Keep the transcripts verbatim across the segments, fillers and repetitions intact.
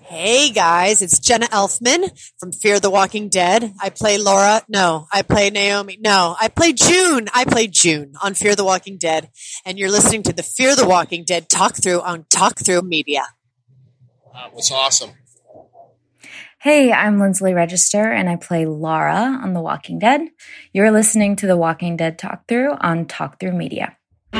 Hey guys, it's Jenna Elfman from Fear the Walking Dead. I play Laura. No, I play Naomi. No, I play June. I play June on Fear the Walking Dead. And you're listening to the Fear the Walking Dead talk through on Talk Through Media. That was awesome. Hey, I'm Lindsley Register, and I play Laura on The Walking Dead. You're listening to The Walking Dead talk through on Talk Through Media.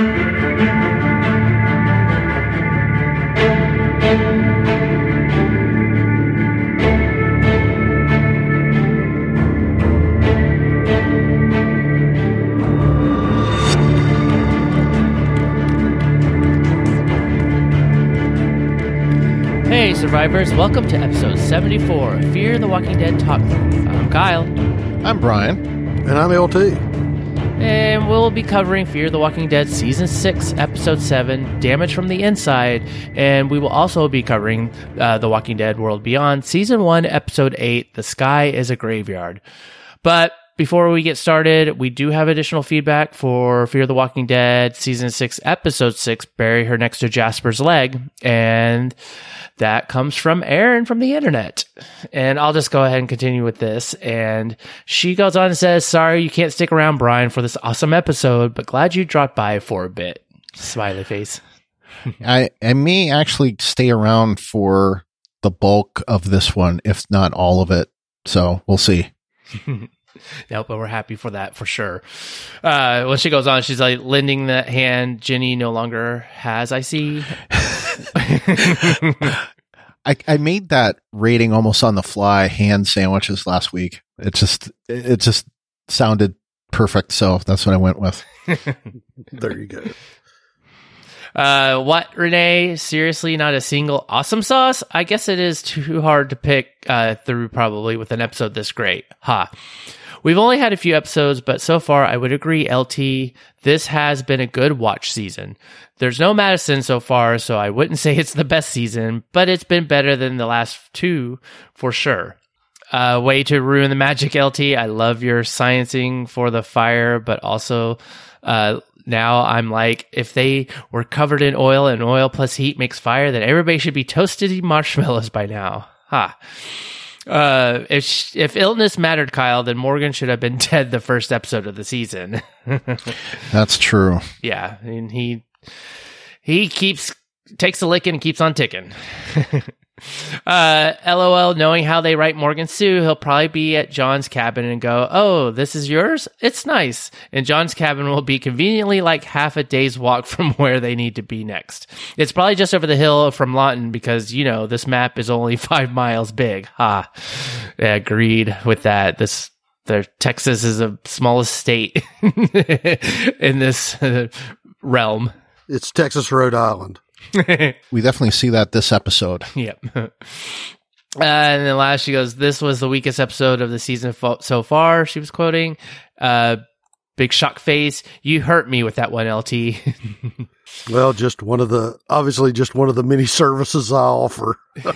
Hey survivors, welcome to episode seventy-four of Fear the Walking Dead Talk Through. I'm Kyle. I'm Brian. And I'm L T. And we'll be covering Fear the Walking Dead Season six, Episode seven, Damage from the Inside, and we will also be covering uh, The Walking Dead World Beyond, Season one, Episode eight, The Sky is a Graveyard. But before we get started, we do have additional feedback for Fear the Walking Dead Season six, Episode six, Bury Her Next to Jasper's Leg, and that comes from Erin from the internet. And I'll just go ahead and continue with this. And she goes on and says, sorry you can't stick around, Brian, for this awesome episode, but glad you dropped by for a bit. Smiley face. I, I may actually stay around for the bulk of this one, if not all of it. So we'll see. No, but we're happy for that for sure. Uh, when she goes on, she's like, lending that hand Jenny no longer has, I see. I, I made that rating almost on the fly, hand sandwiches last week. It just, it just sounded perfect. So that's what I went with. There you go. Uh, what, Renee? Seriously, not a single awesome sauce? I guess it is too hard to pick uh, through probably with an episode this great. Ha. We've only had a few episodes, but so far I would agree, L T, this has been a good watch season. There's no Madison so far, so I wouldn't say it's the best season, but it's been better than the last two for sure. Uh, way to ruin the magic, L T. I love your sciencing for the fire, but also uh, now I'm like, if they were covered in oil and oil plus heat makes fire, then everybody should be toasted marshmallows by now. Ha. Uh, if sh- if illness mattered, Kyle, then Morgan should have been dead the first episode of the season. That's true. Yeah, I mean, he he keeps takes a licking and keeps on ticking. uh, LOL, knowing how they write Morgan Sue, he'll probably be at John's cabin and go, "Oh, this is yours? It's nice." And John's cabin will be conveniently like half a day's walk from where they need to be next. It's probably just over the hill from Lawton because, you know, this map is only five miles big. Ha. Yeah, agreed with that. This the Texas is the smallest state in this uh, realm. It's Texas, Rhode Island. We definitely see that this episode. Yep. Uh, and then last, she goes, this was the weakest episode of the season fo- so far, she was quoting. Uh, big shock face. You hurt me with that one, L T. Well, just one of the, obviously just one of the many services I offer.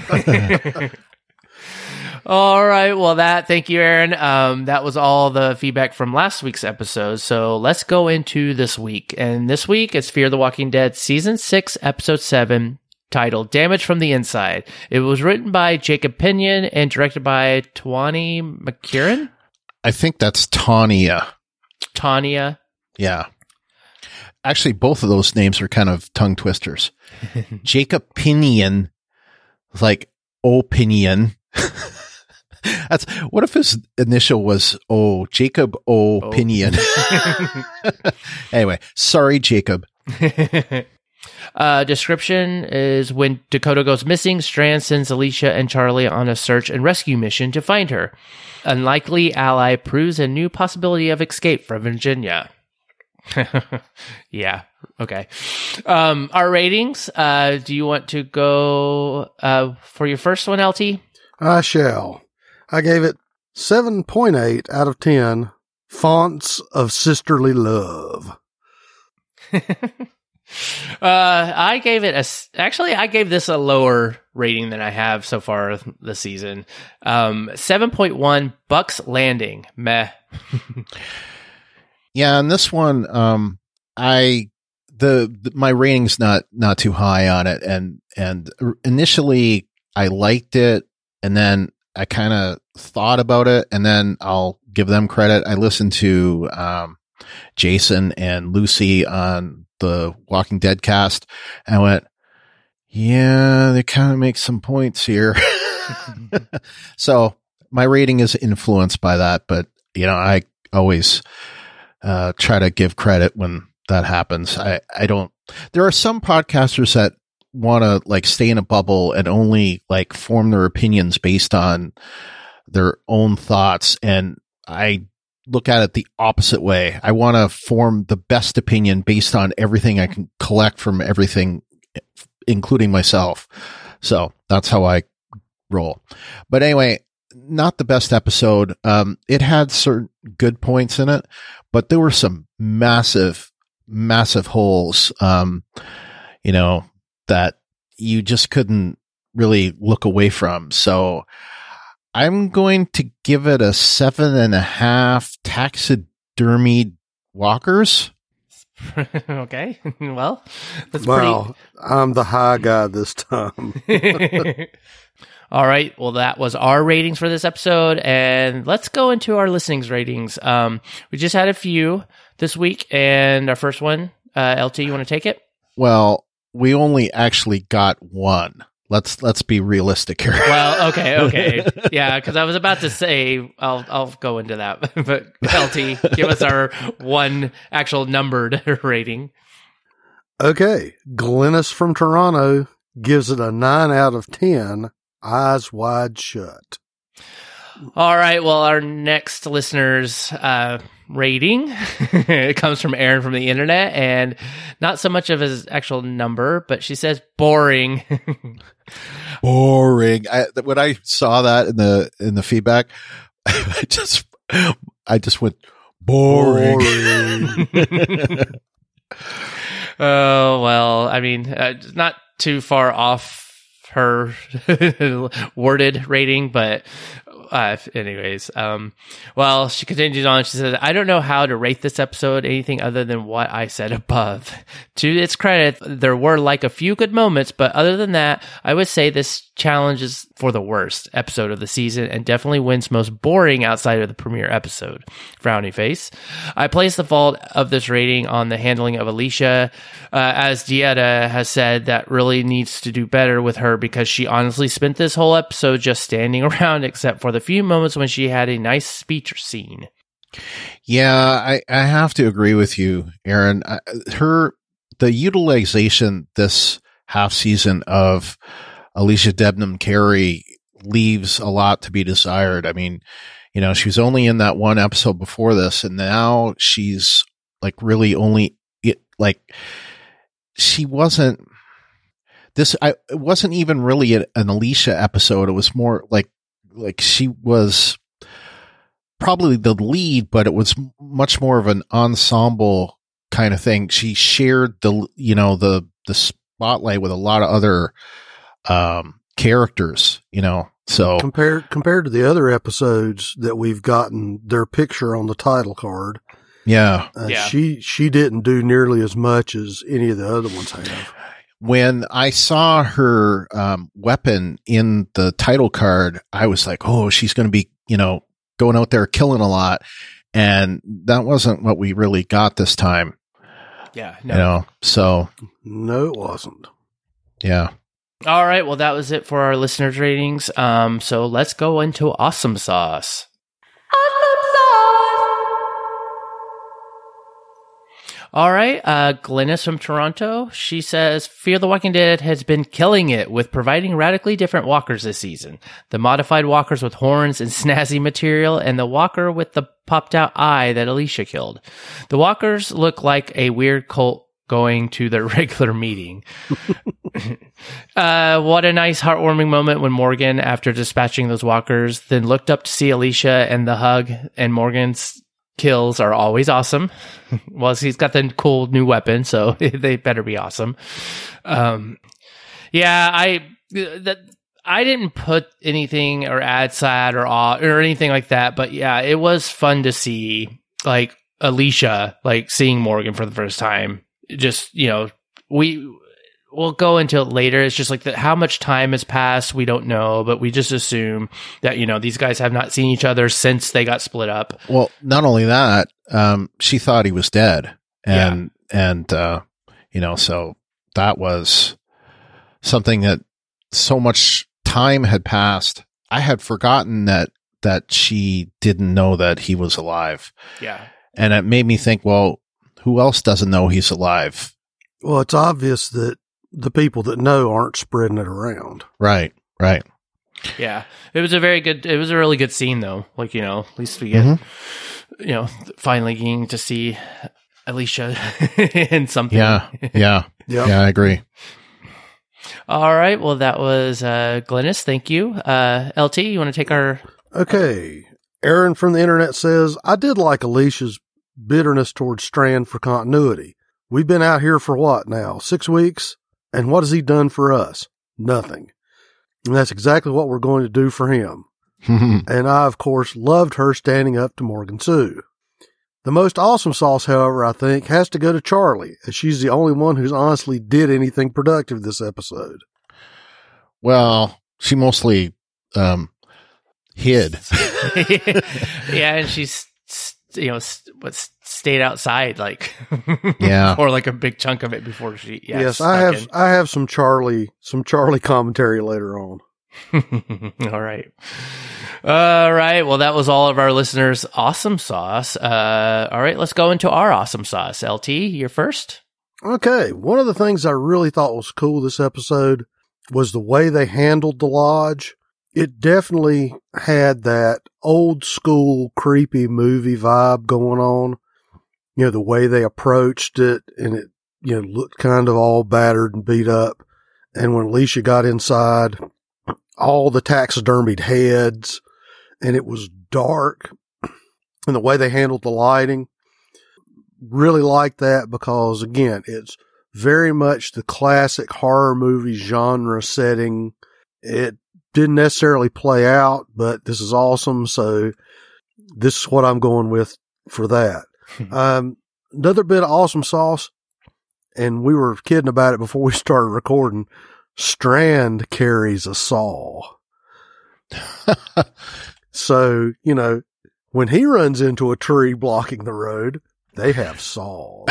All right. Well, that, thank you, Aaron. Um, that was all the feedback from last week's episode. So let's go into this week. And this week is Fear the Walking Dead Season six, Episode seven, titled Damage from the Inside. It was written by Jacob Pinion and directed by Tawani McKieran? I think that's Tanya. Tanya. Yeah. Actually, both of those names are kind of tongue twisters. Jacob Pinion, like opinion. That's what if his initial was oh Jacob O oh. Pinion. Anyway, sorry, Jacob. Uh, description is when Dakota goes missing, Strand sends Alicia and Charlie on a search and rescue mission to find her. Unlikely ally proves a new possibility of escape from Virginia. Yeah. Okay. Um, our ratings. Uh, do you want to go uh, for your first one, L T? I shall. I gave it seven point eight out of ten fonts of sisterly love. uh, I gave it a, actually, I gave this a lower rating than I have so far this season. Um, seven point one Bucks Landing. Meh. Yeah. And this one, um, I, the, the, my rating's not, not too high on it. And, and initially I liked it, and then I kind of thought about it, and then I'll give them credit. I listened to um, Jason and Lucy on the Walking Dead cast, and I went, yeah, they kind of make some points here. So my rating is influenced by that, but you know, I always uh, try to give credit when that happens. I, I don't, there are some podcasters that want to like stay in a bubble and only like form their opinions based on their own thoughts. And I look at it the opposite way. I want to form the best opinion based on everything I can collect from everything, including myself. So that's how I roll. But anyway, not the best episode. Um, it had certain good points in it, but there were some massive, massive holes, um, you know, that you just couldn't really look away from. So I'm going to give it a seven and a half taxidermied walkers. Okay. Well, that's wow. pretty. I'm the high guy this time. All right. Well, that was our ratings for this episode, and let's go into our listenings ratings. Um, we just had a few this week, and our first one, uh, L T, you want to take it? Well, we only actually got one. Let's let's be realistic here. Well, okay, okay, yeah, because I was about to say I'll I'll go into that, but L T, give us our one actual numbered rating. Okay, Glennis from Toronto gives it a nine out of ten. Eyes wide shut. All right. Well, our next listener's uh, rating it comes from Aaron from the internet, and not so much of his actual number, but she says boring. Boring. I, when I saw that in the in the feedback, I just I just went boring. Boring. Oh well, I mean, uh, not too far off her worded rating, but uh, anyways, um, well, she continues on. She says, I don't know how to rate this episode anything other than what I said above. To its credit, there were like a few good moments, but other than that, I would say this challenge is for the worst episode of the season and definitely wins most boring outside of the premiere episode. Frowny face. I place the fault of this rating on the handling of Alicia, uh, as Dieta has said, that really needs to do better with her because she honestly spent this whole episode just standing around except for the few moments when she had a nice speech scene. Yeah, I, I have to agree with you, Aaron. I, her the utilization this half season of Alicia Debnam Carey leaves a lot to be desired. I mean, you know, she was only in that one episode before this, and now she's like really only it like she wasn't this. I it wasn't even really a, an Alicia episode. It was more like like she was probably the lead, but it was much more of an ensemble kind of thing. She shared the you know the the spotlight with a lot of other um characters, you know. So compared compared to the other episodes that we've gotten their picture on the title card, yeah, uh, yeah. she she didn't do nearly as much as any of the other ones have. When I saw her um, weapon in the title card, I was like, "Oh, she's going to be, you know, going out there killing a lot," and that wasn't what we really got this time. Yeah, no. You know, so No, it wasn't. yeah. All right, well, that was it for our listeners' ratings. Um, so let's go into Awesome Sauce. Awesome Sauce! All right, uh, Glennis from Toronto, she says, Fear the Walking Dead has been killing it with providing radically different walkers this season. The modified walkers with horns and snazzy material, and the walker with the popped-out eye that Alicia killed. The walkers look like a weird cult going to their regular meeting. uh, what a nice heartwarming moment when Morgan, after dispatching those walkers, then looked up to see Alicia, and the hug and Morgan's kills are always awesome. Well, he's got the cool new weapon, so they better be awesome. Um, yeah, I that I didn't put anything or add sad or awe or anything like that, but yeah, it was fun to see like Alicia, like seeing Morgan for the first time. Just, you know, we we'll go into it later. It's just like that. How much time has passed, we don't know, but we just assume that, you know, these guys have not seen each other since they got split up. Well, not only that, um, she thought he was dead, and yeah. and uh, you know, so that was something that so much time had passed. I had forgotten that that she didn't know that he was alive. Yeah, and it made me think, well, who else doesn't know he's alive? Well, it's obvious that the people that know aren't spreading it around. Right, right. Yeah, it was a very good, it was a really good scene though. Like, you know, at least we get, mm-hmm. you know, finally getting to see Alicia in something. Yeah, yeah, yep. yeah, I agree. All right, well, that was uh, Glynis. Thank you. Uh, L T, you want to take our... Okay. Aaron from the internet says, I did like Alicia's bitterness towards Strand for continuity. We've been out here for what now? Six weeks? And what has he done for us? Nothing. And that's exactly what we're going to do for him. And I, of course, loved her standing up to Morgan Sue. The most awesome sauce, however, I think, has to go to Charlie, as she's the only one who's honestly did anything productive this episode. Well, she mostly um, hid. Yeah, and she's, you know, what stayed outside, like, yeah, for like a big chunk of it before she. Yeah, yes, I have. In. I have some Charlie, some Charlie commentary later on. All right. All right. Well, that was all of our listeners' awesome sauce. Uh, all right, let's go into our awesome sauce. L T, you're first. Okay. One of the things I really thought was cool this episode was the way they handled the lodge. It definitely had that old school creepy movie vibe going on. You know, the way they approached it, and it, you know, looked kind of all battered and beat up. And when Alicia got inside, all the taxidermied heads, and it was dark, and the way they handled the lighting, really liked that, because again, it's very much the classic horror movie genre setting. It didn't necessarily play out, but this is awesome. So this is what I'm going with for that. um, another bit of awesome sauce, and we were kidding about it before we started recording. Strand carries a saw. So, you know, when he runs into a tree blocking the road, they have saws.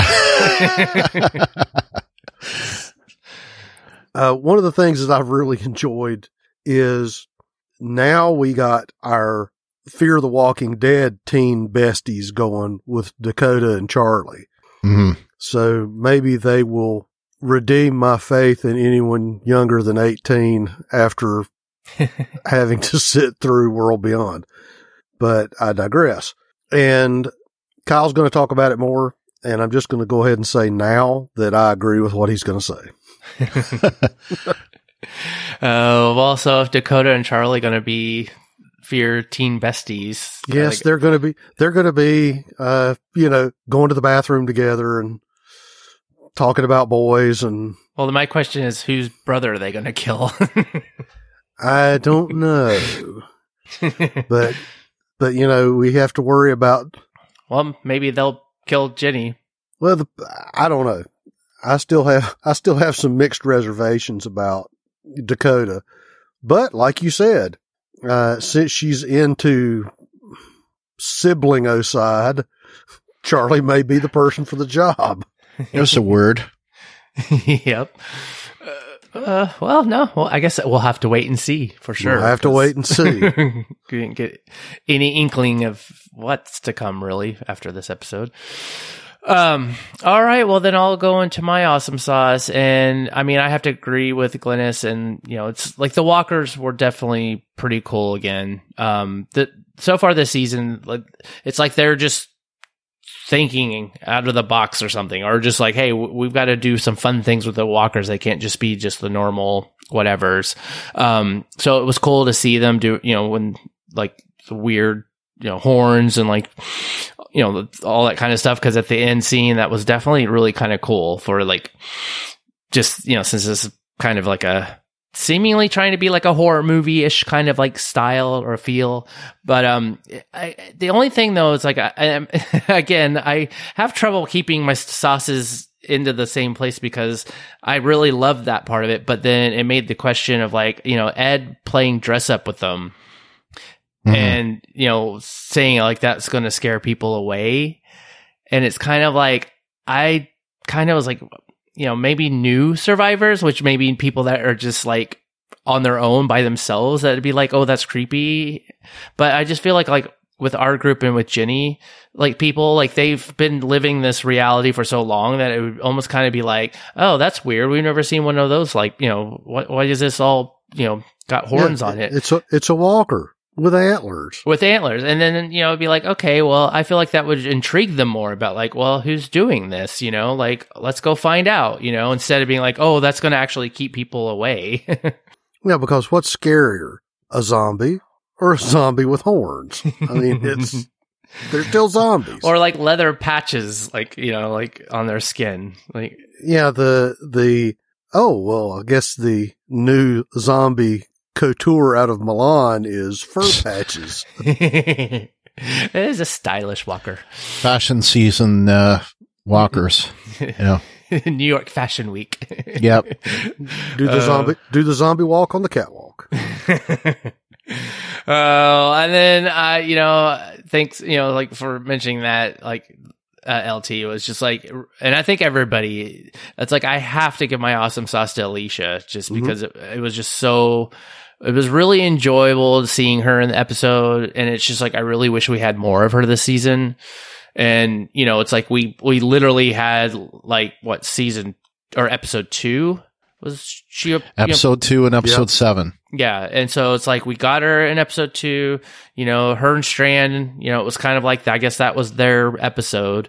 uh, one of the things that I've really enjoyed is now we got our Fear the Walking Dead teen besties going with Dakota and Charlie. Mm-hmm. So maybe they will redeem my faith in anyone younger than eighteen after having to sit through World Beyond. But I digress. And Kyle's going to talk about it more, and I'm just going to go ahead and say now that I agree with what he's going to say. Uh, well, so if Dakota and Charlie going to be Fear teen besties? Yes, like, they're going to be, they're going to be, uh, you know, going to the bathroom together and talking about boys. And well, my question is, whose brother are they going to kill? I don't know, but, but, you know, we have to worry about, well, maybe they'll kill Jenny. Well, the, I don't know. I still have, I still have some mixed reservations about Dakota, but like you said, uh, since she's into sibling-ocide, Charlie may be the person for the job. There's a word. Yep. Uh, uh, well, no. Well, I guess we'll have to wait and see for sure. We'll have to wait and see. Couldn't get any inkling of what's to come really after this episode. Um, all right. Well, then I'll go into my awesome sauce. And I mean, I have to agree with Glynis, and, you know, it's like the walkers were definitely pretty cool again. Um, the, so far this season, like, it's like they're just thinking out of the box or something, or just like, hey, w- we've got to do some fun things with the walkers. They can't just be just the normal whatevers. Um, so it was cool to see them do, you know, when like the weird, you know, horns and like, you know, all that kind of stuff. Cause at the end scene, that was definitely really kind of cool for like, just, you know, since this is kind of like a seemingly trying to be like a horror movie-ish kind of like style or feel. But, um, I, the only thing though is like, I, I again, I have trouble keeping my sauces into the same place because I really loved that part of it. But then it made the question of like, you know, Ed playing dress up with them mm-hmm. and, you know, saying like that's going to scare people away. And it's kind of like, I kind of was like, you know, maybe new survivors, which maybe people that are just like on their own by themselves, that'd be like, oh, that's creepy. But I just feel like, like, with our group and with Ginny, like people, like they've been living this reality for so long that it would almost kind of be like, oh, that's weird. We've never seen one of those. Like, you know, what, why is this all, you know, got horns yeah, on it? It's a, it's a walker with antlers. With antlers. And then, you know, it'd be like, okay, well, I feel like that would intrigue them more about like, well, who's doing this? You know, like, let's go find out, you know, instead of being like, oh, that's going to actually keep people away. Yeah, because what's scarier? A zombie? Or a zombie with horns. I mean, it's, they're still zombies. Or like leather patches, like, you know, like on their skin. Like, yeah, the, the, oh, well, I guess the new zombie couture out of Milan is fur patches. It is a stylish walker. Fashion season, uh, walkers, you know. New York Fashion Week. Yep. Do the uh, zombie, do the zombie walk on the catwalk. Oh, and then, uh, you know, thanks, you know, like for mentioning that, like, uh, L T was just like, and I think everybody, it's like, I have to give my awesome sauce to Alicia just mm-hmm. because it, it was just so, it was really enjoyable seeing her in the episode. And it's just like, I really wish we had more of her this season. And, you know, it's like we, we literally had like what season or episode two was she? A, episode you know, two and episode yep. seven. Yeah. And so it's like we got her in episode two, you know, her and Strand, you know, it was kind of like that. I guess that was their episode.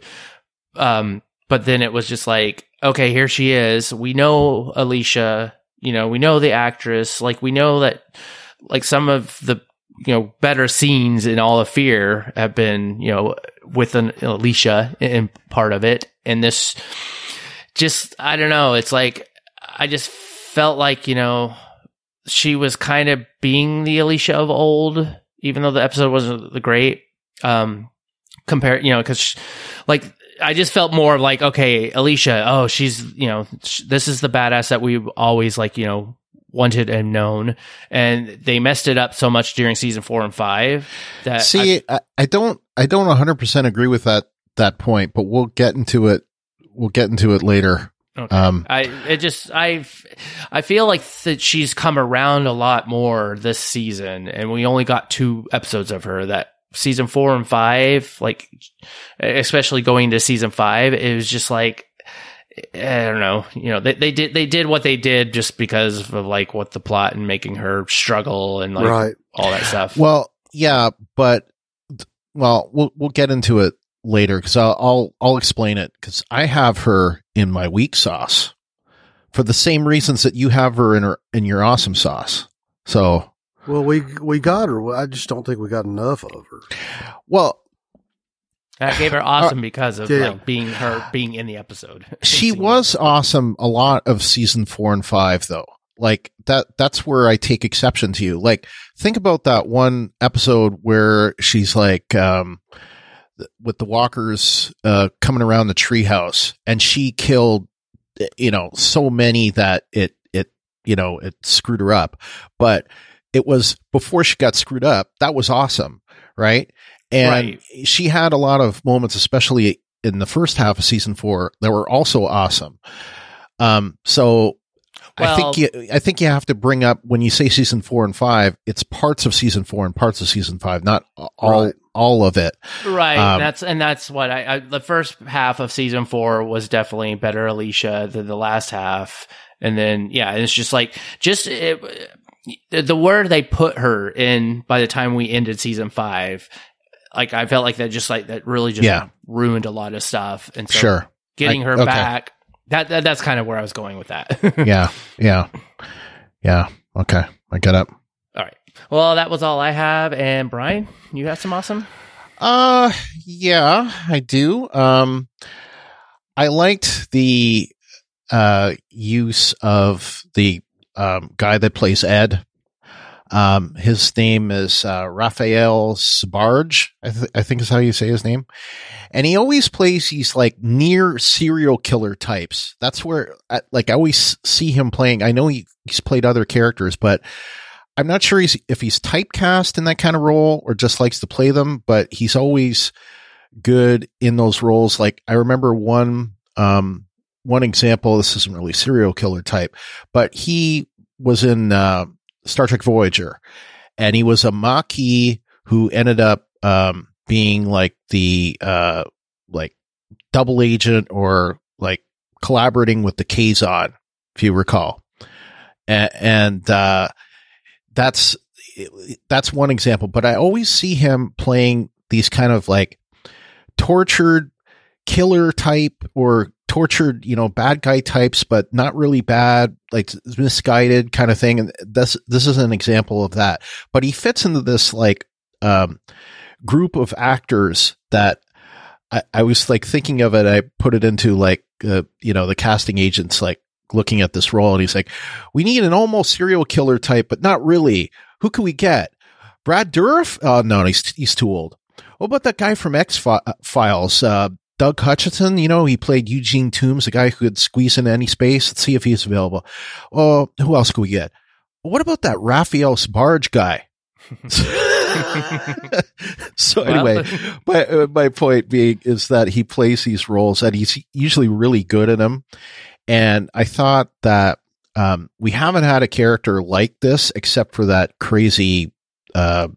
Um, but then it was just like, okay, here she is. We know Alicia, you know, we know the actress. Like we know that like some of the, you know, better scenes in All of Fear have been, you know, with an Alicia in part of it. And this just, I don't know. It's like, I just felt like, you know, she was kind of being the Alicia of old, even though the episode wasn't the great, um, compare, you know, cause like, I just felt more like, okay, Alicia, oh, she's, you know, sh- this is the badass that we've always like, you know, wanted and known, and they messed it up so much during season four and five that see, I, I don't, I don't one hundred percent agree with that, that point, but we'll get into it. We'll get into it later. Okay. Um, I, it just, I, I feel like that she's come around a lot more this season, and we only got two episodes of her. That season four and five, like, especially going to season five, it was just like, I don't know, you know, they, they did, they did what they did just because of like what the plot and making her struggle and like right. all that stuff. Well, yeah, but, well, we'll, we'll get into it later because I'll, I'll, I'll explain it because I have her in my weak sauce for the same reasons that you have her in her, in your awesome sauce. So, well, we, we got her. I just don't think we got enough of her. Well, I gave her awesome uh, because of yeah. like being her being in the episode. She was awesome a lot of season four and five though. Like that, that's where I take exception to you. Like think about that one episode where she's like, um, with the walkers, uh, coming around the treehouse and she killed, you know, so many that it, it, you know, it screwed her up, but it was before she got screwed up. That was awesome. Right. And right. she had a lot of moments, especially in the first half of season four, that were also awesome. Um, so well, I think you, I think you have to bring up when you say season four and five, it's parts of season four and parts of season five, not all, right. all of it. Right. Um, that's, and that's what I, I, the first half of season four was definitely better Alicia than the last half. And then, yeah, it's just like, just it, the word they put her in by the time we ended season five, like I felt like that just like that really just yeah. ruined a lot of stuff. And so sure. getting I, her okay. back, that, that that's kind of where I was going with that. yeah. Yeah. Yeah. Okay. I got up. All right. Well, that was all I have. And Brian, you have some awesome? Uh, yeah, I do. Um, I liked the, uh, use of the, um, guy that plays Ed. Um, his name is uh, Raphael Sbarge, I, th- I think is how you say his name. And he always plays these like near serial killer types. That's where, I, like, I always see him playing. I know he, he's played other characters, but I'm not sure he's, if he's typecast in that kind of role or just likes to play them, but he's always good in those roles. Like, I remember one, um, one example, this isn't really serial killer type, but he was in, uh, Star Trek Voyager, and he was a Maquis who ended up, um, being like the, uh, like double agent or like collaborating with the Kazon, if you recall. And, and, uh, that's, that's one example, but I always see him playing these kind of like tortured killer type or tortured, you know, bad guy types, but not really bad, like misguided kind of thing. And this, this is an example of that, but he fits into this like, um, group of actors that I, I was like thinking of it. I put it into like, uh, you know, the casting agents, like looking at this role, and he's like, we need an almost serial killer type, but not really. Who can we get? Brad Dourif? Oh, no, he's, he's too old. What about that guy from X-Files? Uh, Doug Hutchison, you know, he played Eugene Toombs, the guy who could squeeze into any space. Let's see if he's available. Oh, who else can we get? What about that Raphael Sbarge guy? So anyway, my, uh, my point being is that he plays these roles and he's usually really good at them. And I thought that um, we haven't had a character like this except for that crazy uh,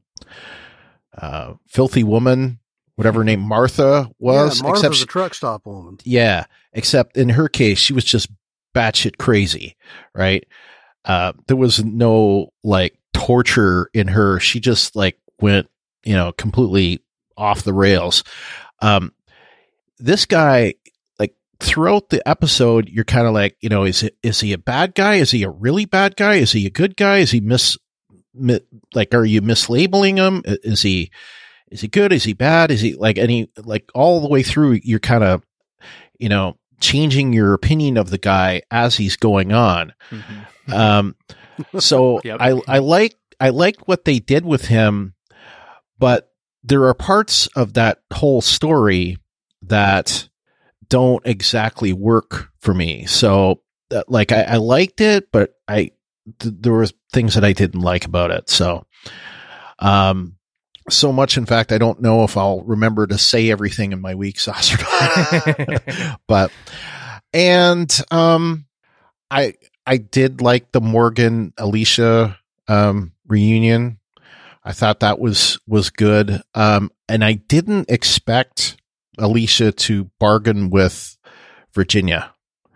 uh, filthy woman, whatever her name Martha was. Yeah, Martha's except she, a truck stop woman. Yeah, except in her case, she was just batshit crazy, right? Uh, there was no like torture in her. She just like went, you know, completely off the rails. Um, this guy, like throughout the episode, you're kind of like, you know, is it, is he a bad guy? Is he a really bad guy? Is he a good guy? Is he mis, mi, like, are you mislabeling him? Is he, is he good? Is he bad? Is he like any, like all the way through, you're kind of, you know, changing your opinion of the guy as he's going on. Mm-hmm. Um, so yep. I, I like, I like what they did with him, but there are parts of that whole story that don't exactly work for me. So uh, like, I, I liked it, but I, th- there were things that I didn't like about it. So, um, so much, in fact, I don't know if I'll remember to say everything in my week sauce or not. But, and, um, I, I did like the Morgan Alicia, um, reunion. I thought that was, was good. Um, and I didn't expect Alicia to bargain with Virginia.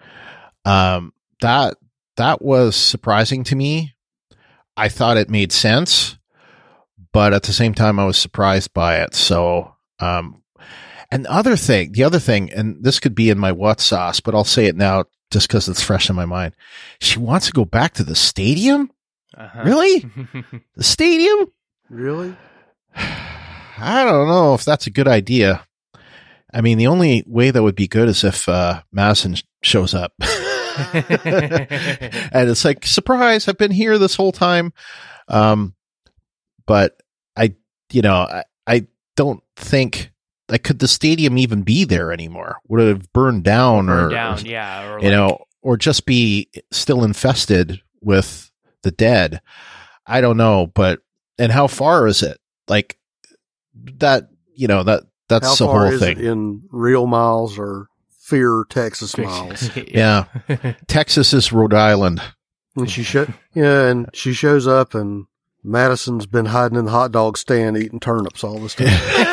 Um, that, that was surprising to me. I thought it made sense, but at the same time, I was surprised by it. So, um, and the other thing, the other thing, and this could be in my what sauce, but I'll say it now just because it's fresh in my mind. She wants to go back to the stadium? Uh-huh. Really? The stadium? Really? I don't know if that's a good idea. I mean, the only way that would be good is if uh, Madison shows up. And it's like, surprise, I've been here this whole time. Um, but I, you know, I, I don't think, like, could the stadium even be there anymore? Would it have burned down or, burned down, or yeah, or you like, know, or just be still infested with the dead? I don't know, but, and how far is it? Like that, you know, that, that's how the far whole is thing. It in real miles or fear Texas miles? Yeah. Texas is Rhode Island. And she show, yeah, and she shows up and Madison's been hiding in the hot dog stand eating turnips all this time.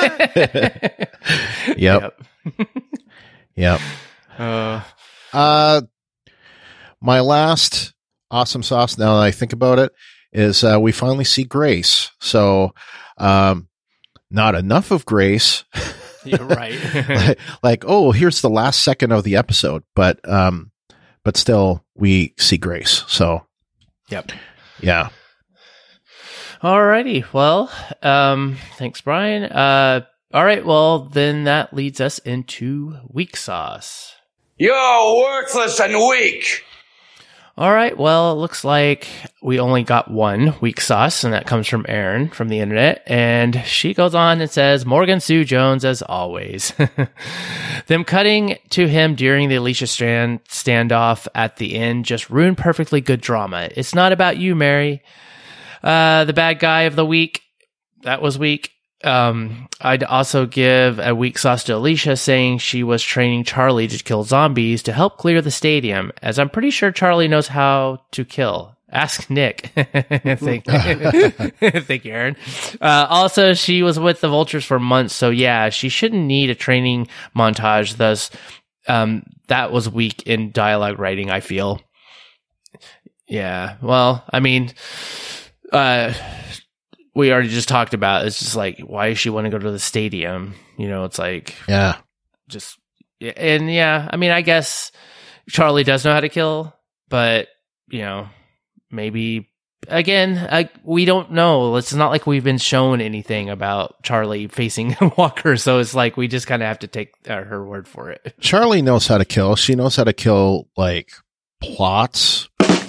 Yep. Yep. Uh, uh, my last awesome sauce, now that I think about it, is uh, we finally see Grace. So, um, not enough of Grace. You're right. like, like, oh, here's the last second of the episode, but, um, but still we see Grace. So, yep. Yeah. Alrighty. Well, um, thanks, Brian. Uh, all right. Well, then that leads us into weak sauce. You're worthless and weak. All right. Well, it looks like we only got one weak sauce, and that comes from Erin from the internet. And she goes on and says, Morgan Sue Jones, as always. Them cutting to him during the Alicia Strand standoff at the end just ruined perfectly good drama. It's not about you, Mary. Uh, the bad guy of the week. That was weak. Um, I'd also give a weak sauce to Alicia, saying she was training Charlie to kill zombies to help clear the stadium, as I'm pretty sure Charlie knows how to kill. Ask Nick. Thank, Thank you, Aaron. Uh, also, she was with the Vultures for months, so yeah, she shouldn't need a training montage. Thus, um, that was weak in dialogue writing, I feel. Yeah, well, I mean, uh, we already just talked about, it's just like, why does she want to go to the stadium? You know, it's like, yeah, just, and yeah, I mean, I guess Charlie does know how to kill, but, you know, maybe, again, I, we don't know. It's not like we've been shown anything about Charlie facing Walker, so it's like we just kind of have to take uh, her word for it. Charlie knows how to kill. She knows how to kill, like, plots.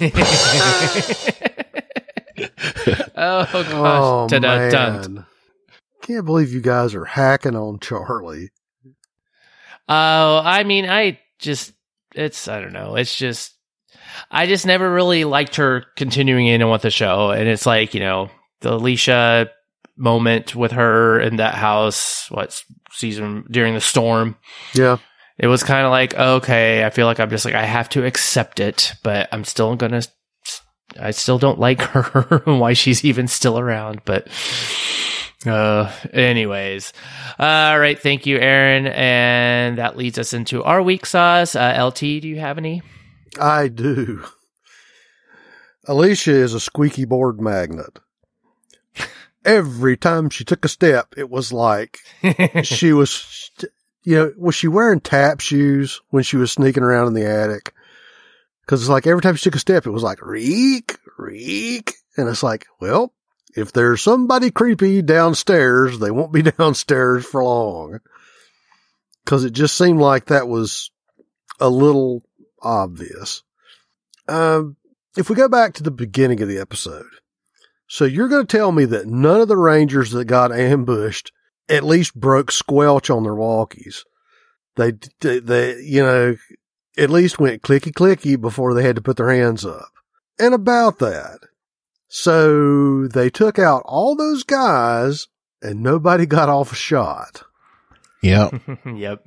Oh, gosh. Oh, Dun-dun-dun. man. Can't believe you guys are hacking on Charlie. Oh, I mean, I just, it's, I don't know. It's just, I just never really liked her continuing in with the show. And it's like, you know, the Alicia moment with her in that house, what season during the storm. Yeah. It was kind of like, okay, I feel like I'm just like, I have to accept it, but I'm still going to, I still don't like her, why she's even still around, but uh, anyways. All right. Thank you, Aaron. And that leads us into our weak sauce. Uh, L T, do you have any? I do. Alicia is a squeaky board magnet. Every time she took a step, it was like she was, you know, was she wearing tap shoes when she was sneaking around in the attic? Because it's like every time she took a step, it was like, reek, reek. And it's like, well, if there's somebody creepy downstairs, they won't be downstairs for long. Because it just seemed like that was a little obvious. Um, if we go back to the beginning of the episode, so you're going to tell me that none of the Rangers that got ambushed at least broke squelch on their walkies. They, they, they you know, at least went clicky clicky before they had to put their hands up. And about that. So they took out all those guys and nobody got off a shot. Yeah. Yep.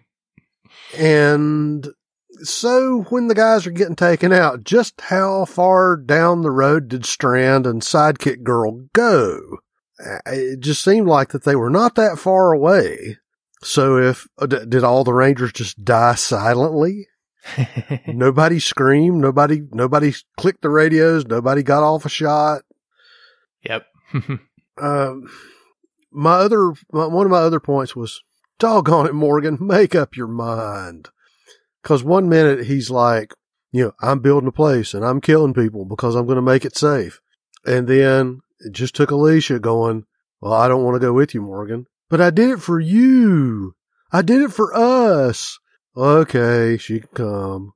And so when the guys are getting taken out, just how far down the road did Strand and Sidekick Girl go? It just seemed like that they were not that far away. So if, did all the Rangers just die silently? Nobody screamed. Nobody, nobody clicked the radios. Nobody got off a shot. Yep. um, my other, my, one of my other points was, doggone it, Morgan, make up your mind. Cause one minute he's like, you know, I'm building a place and I'm killing people because I'm going to make it safe. And then it just took Alicia going, well, I don't want to go with you, Morgan, but I did it for you. I did it for us. Okay, she can come.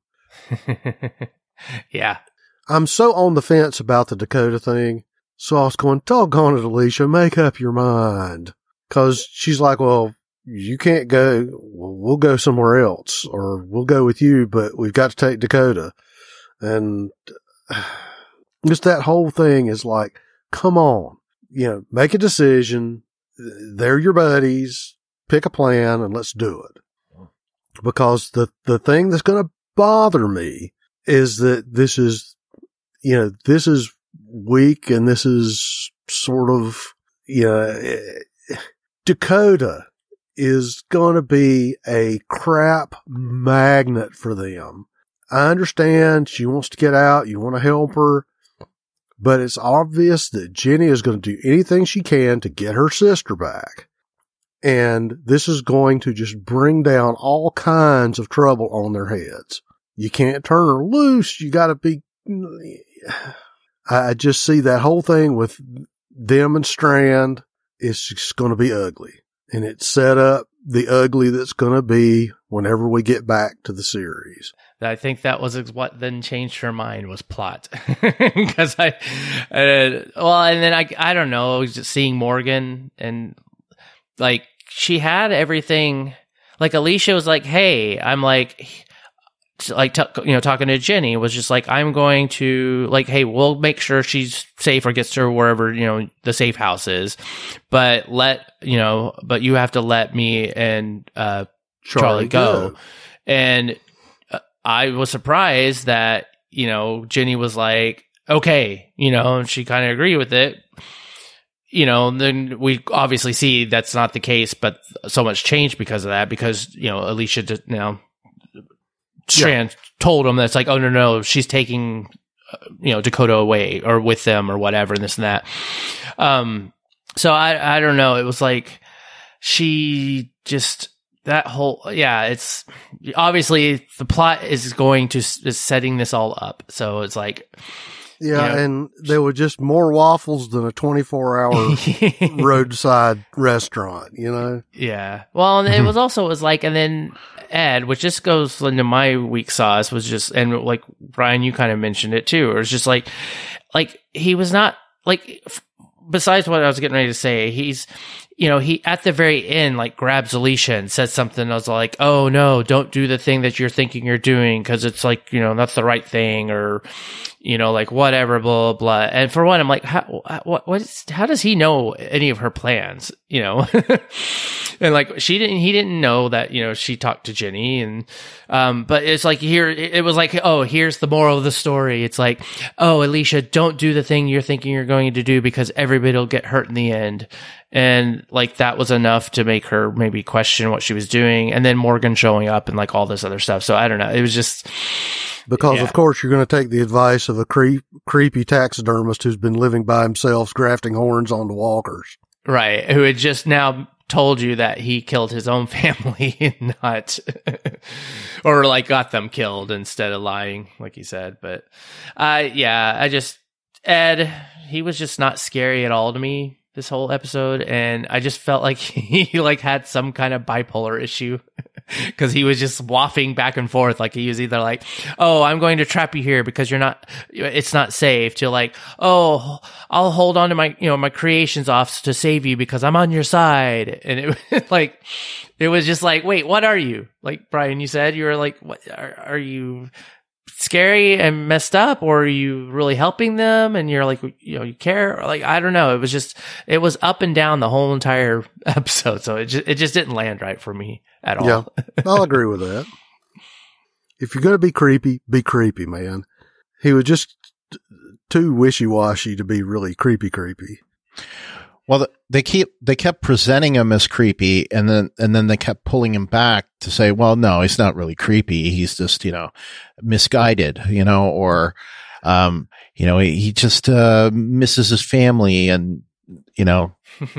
Yeah. I'm so on the fence about the Dakota thing. So I was going, doggone it, Alicia, make up your mind. Cause she's like, well, you can't go. We'll go somewhere else or we'll go with you, but we've got to take Dakota. And just that whole thing is like, come on, you know, make a decision. They're your buddies. Pick a plan and let's do it. Because the, the thing that's going to bother me is that this is, you know, this is weak and this is sort of, you know, Dakota is going to be a crap magnet for them. I understand she wants to get out. You want to help her, but it's obvious that Jenny is going to do anything she can to get her sister back. And this is going to just bring down all kinds of trouble on their heads. You can't turn her loose. You got to be, I just see that whole thing with them and Strand. It's just going to be ugly. And it's set up the ugly that's going to be whenever we get back to the series. I think that was what then changed her mind was plot. Because I, uh, well, and then I, I don't know, just seeing Morgan and like she had everything. Like Alicia was like, "Hey," I'm like, like t- you know, talking to Jenny was just like, "I'm going to like, hey, we'll make sure she's safe or gets to wherever you know the safe house is, but let you know, but you have to let me and uh, Charlie, Charlie go." go. And I was surprised that, you know, Jenny was like, okay, you know, and she kind of agreed with it. You know, and then we obviously see that's not the case, but so much changed because of that, because, you know, Alicia, just, you know, Strand yeah. told him that's like, oh, no, no, she's taking, you know, Dakota away or with them or whatever, and this and that. Um, so I, I don't know. It was like she just... That whole, yeah, it's obviously the plot is going to, is setting this all up. So it's like, yeah, you know, and there were just more waffles than a twenty-four hour roadside restaurant, you know? Yeah. Well, and it was also, it was like, and then Ed, which just goes into my weak sauce, was just, and like, Brian, you kind of mentioned it too. It was just like, like, he was not, like, besides what I was getting ready to say, he's, you know, he at the very end, like, grabs Alicia and says something. I was like, oh, no, don't do the thing that you're thinking you're doing because it's like, you know, that's the right thing, or, you know, like, whatever, blah, blah, blah. And for one, I'm like, how, what, what is, how does he know any of her plans, you know? And like, she didn't, he didn't know that, you know, she talked to Jenny, and, um, but it's like here, it was like, oh, here's the moral of the story. It's like, oh, Alicia, don't do the thing you're thinking you're going to do because everybody will get hurt in the end. And like, that was enough to make her maybe question what she was doing. And then Morgan showing up and like all this other stuff. So I don't know. It was just, because yeah. of course you're going to take the advice of a creep, creepy taxidermist who's been living by himself, grafting horns onto walkers. Right. Who had just now told you that he killed his own family and not, or like got them killed instead of lying, like he said. But, uh, yeah, I just, Ed, he was just not scary at all to me this whole episode. And I just felt like he like had some kind of bipolar issue because he was just waffling back and forth. Like he was either like, oh, I'm going to trap you here because you're not, it's not safe, to like, oh, I'll hold on to my, you know, my creations off to save you because I'm on your side. And it was like, it was just like, wait, what are you? Like Brian, you said you were like, what are, are you scary and messed up, or are you really helping them and you're like, you know, you care? Or like, I don't know. It was just, it was up and down the whole entire episode. So it just, it just didn't land right for me at all. Yeah, I'll agree with that. If you're going to be creepy, be creepy, man. He was just too wishy-washy to be really creepy, creepy. Well, they keep they kept presenting him as creepy, and then and then they kept pulling him back to say, "Well, no, he's not really creepy. He's just, you know, misguided, you know, or, um, you know, he, he just uh, misses his family, and you know."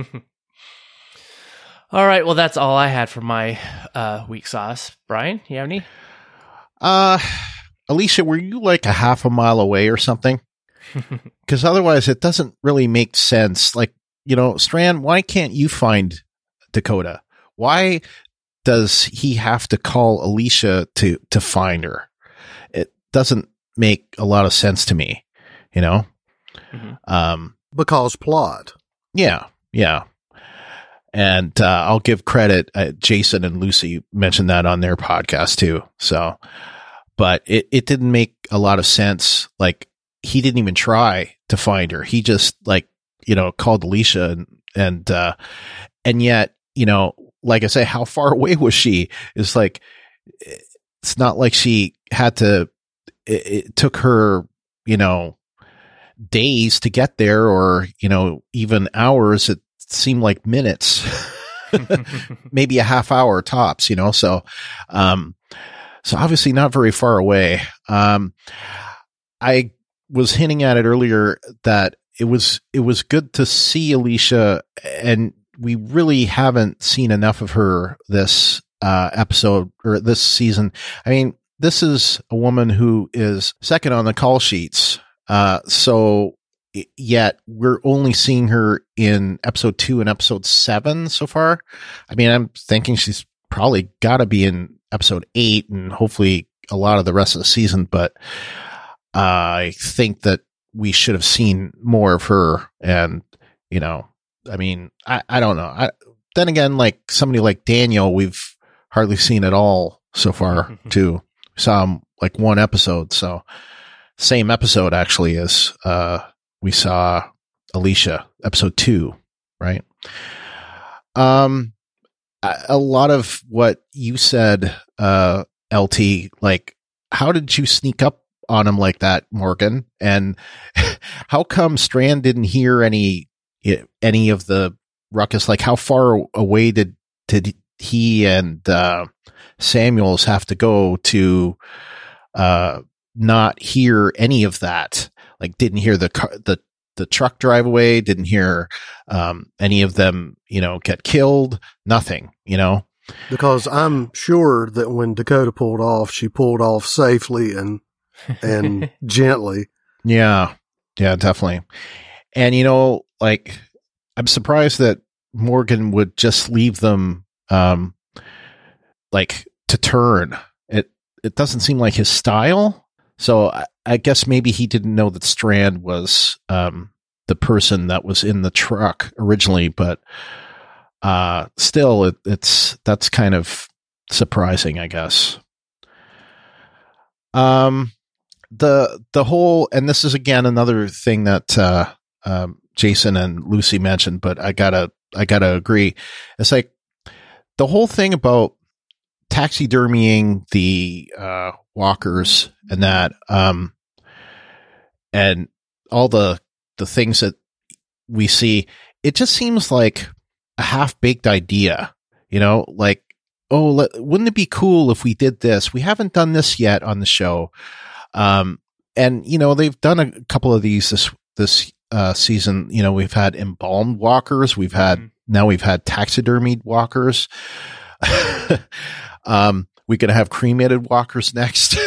All right, well, that's all I had for my uh, weak sauce. Brian, you have any? Uh, Alicia, were you like a half a mile away or something? Because otherwise, it doesn't really make sense. Like, you know, Strand, why can't you find Dakota? Why does he have to call Alicia to, to find her? It doesn't make a lot of sense to me, you know? Mm-hmm. Um, because plot. Yeah, yeah. And uh, I'll give credit. Uh, Jason and Lucy mentioned that on their podcast too. So, but it, it didn't make a lot of sense. Like, he didn't even try to find her. He just like, you know, called Alicia, and, and, uh, and yet, you know, like I say, how far away was she? It's like, it's not like she had to, it, it took her, you know, days to get there, or, you know, even hours. It seemed like minutes, maybe a half hour tops, you know? So, um, so obviously not very far away. Um, I was hinting at it earlier that it was, it was good to see Alicia, and we really haven't seen enough of her this, uh, episode or this season. I mean, this is a woman who is second on the call sheets. Uh, so, yet we're only seeing her in episode two and episode seven so far. I mean, I'm thinking she's probably got to be in episode eight and hopefully a lot of the rest of the season, but uh, I think that we should have seen more of her. And, you know, I mean, I, I don't know. I, then again, like somebody like Daniel, we've hardly seen at all so far too. We saw him like one episode. So same episode actually as, uh, we saw Alicia, episode two, right? Um, a, a lot of what you said, uh, L T, like, how did you sneak up on him like that, Morgan? And how come Strand didn't hear any, any of the ruckus? Like, how far away did, did he and, uh, Samuels have to go to, uh, not hear any of that? Like, didn't hear the car, the, the truck drive away, didn't hear, um, any of them, you know, get killed, nothing, you know? Because I'm sure that when Dakota pulled off, she pulled off safely and, and gently. Yeah. Yeah, definitely. And, you know, like, I'm surprised that Morgan would just leave them, um, like to turn. It, it doesn't seem like his style. So I, I guess maybe he didn't know that Strand was um, the person that was in the truck originally, but uh, still, it, it's that's kind of surprising, I guess. Um, the the whole, and this is again another thing that uh, um, Jason and Lucy mentioned, but I gotta I gotta agree. It's like the whole thing about taxidermying the uh, walkers and that, um, and all the the things that we see, it just seems like a half-baked idea, you know, like, oh, let, wouldn't it be cool if we did this? We haven't done this yet on the show. Um, and, you know, they've done a couple of these this, this uh, season. You know, we've had embalmed walkers. We've had, mm-hmm. now we've had taxidermied walkers. um, we could have cremated walkers next.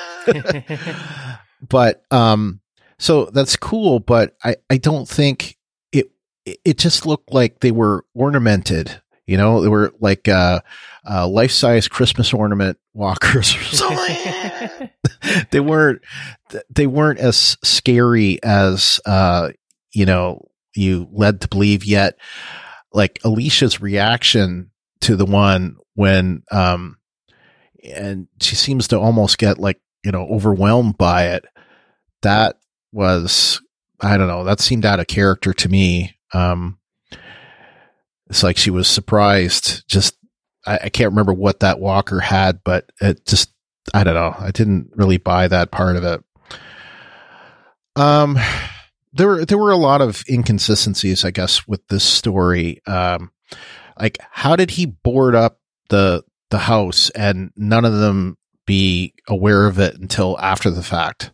But, um, so that's cool, but I, I don't think it, it just looked like they were ornamented, you know, they were like, uh, uh, life-size Christmas ornament walkers or something. They weren't, they weren't as scary as, uh, you know, you led to believe yet. Like Alicia's reaction to the one when, um, and she seems to almost get like, you know, overwhelmed by it. That was, I don't know, that seemed out of character to me. Um, it's like she was surprised. Just, I, I can't remember what that walker had, but it just, I don't know. I didn't really buy that part of it. Um, there were, there were a lot of inconsistencies, I guess, with this story. Um, like how did he board up the, the house and none of them be aware of it until after the fact?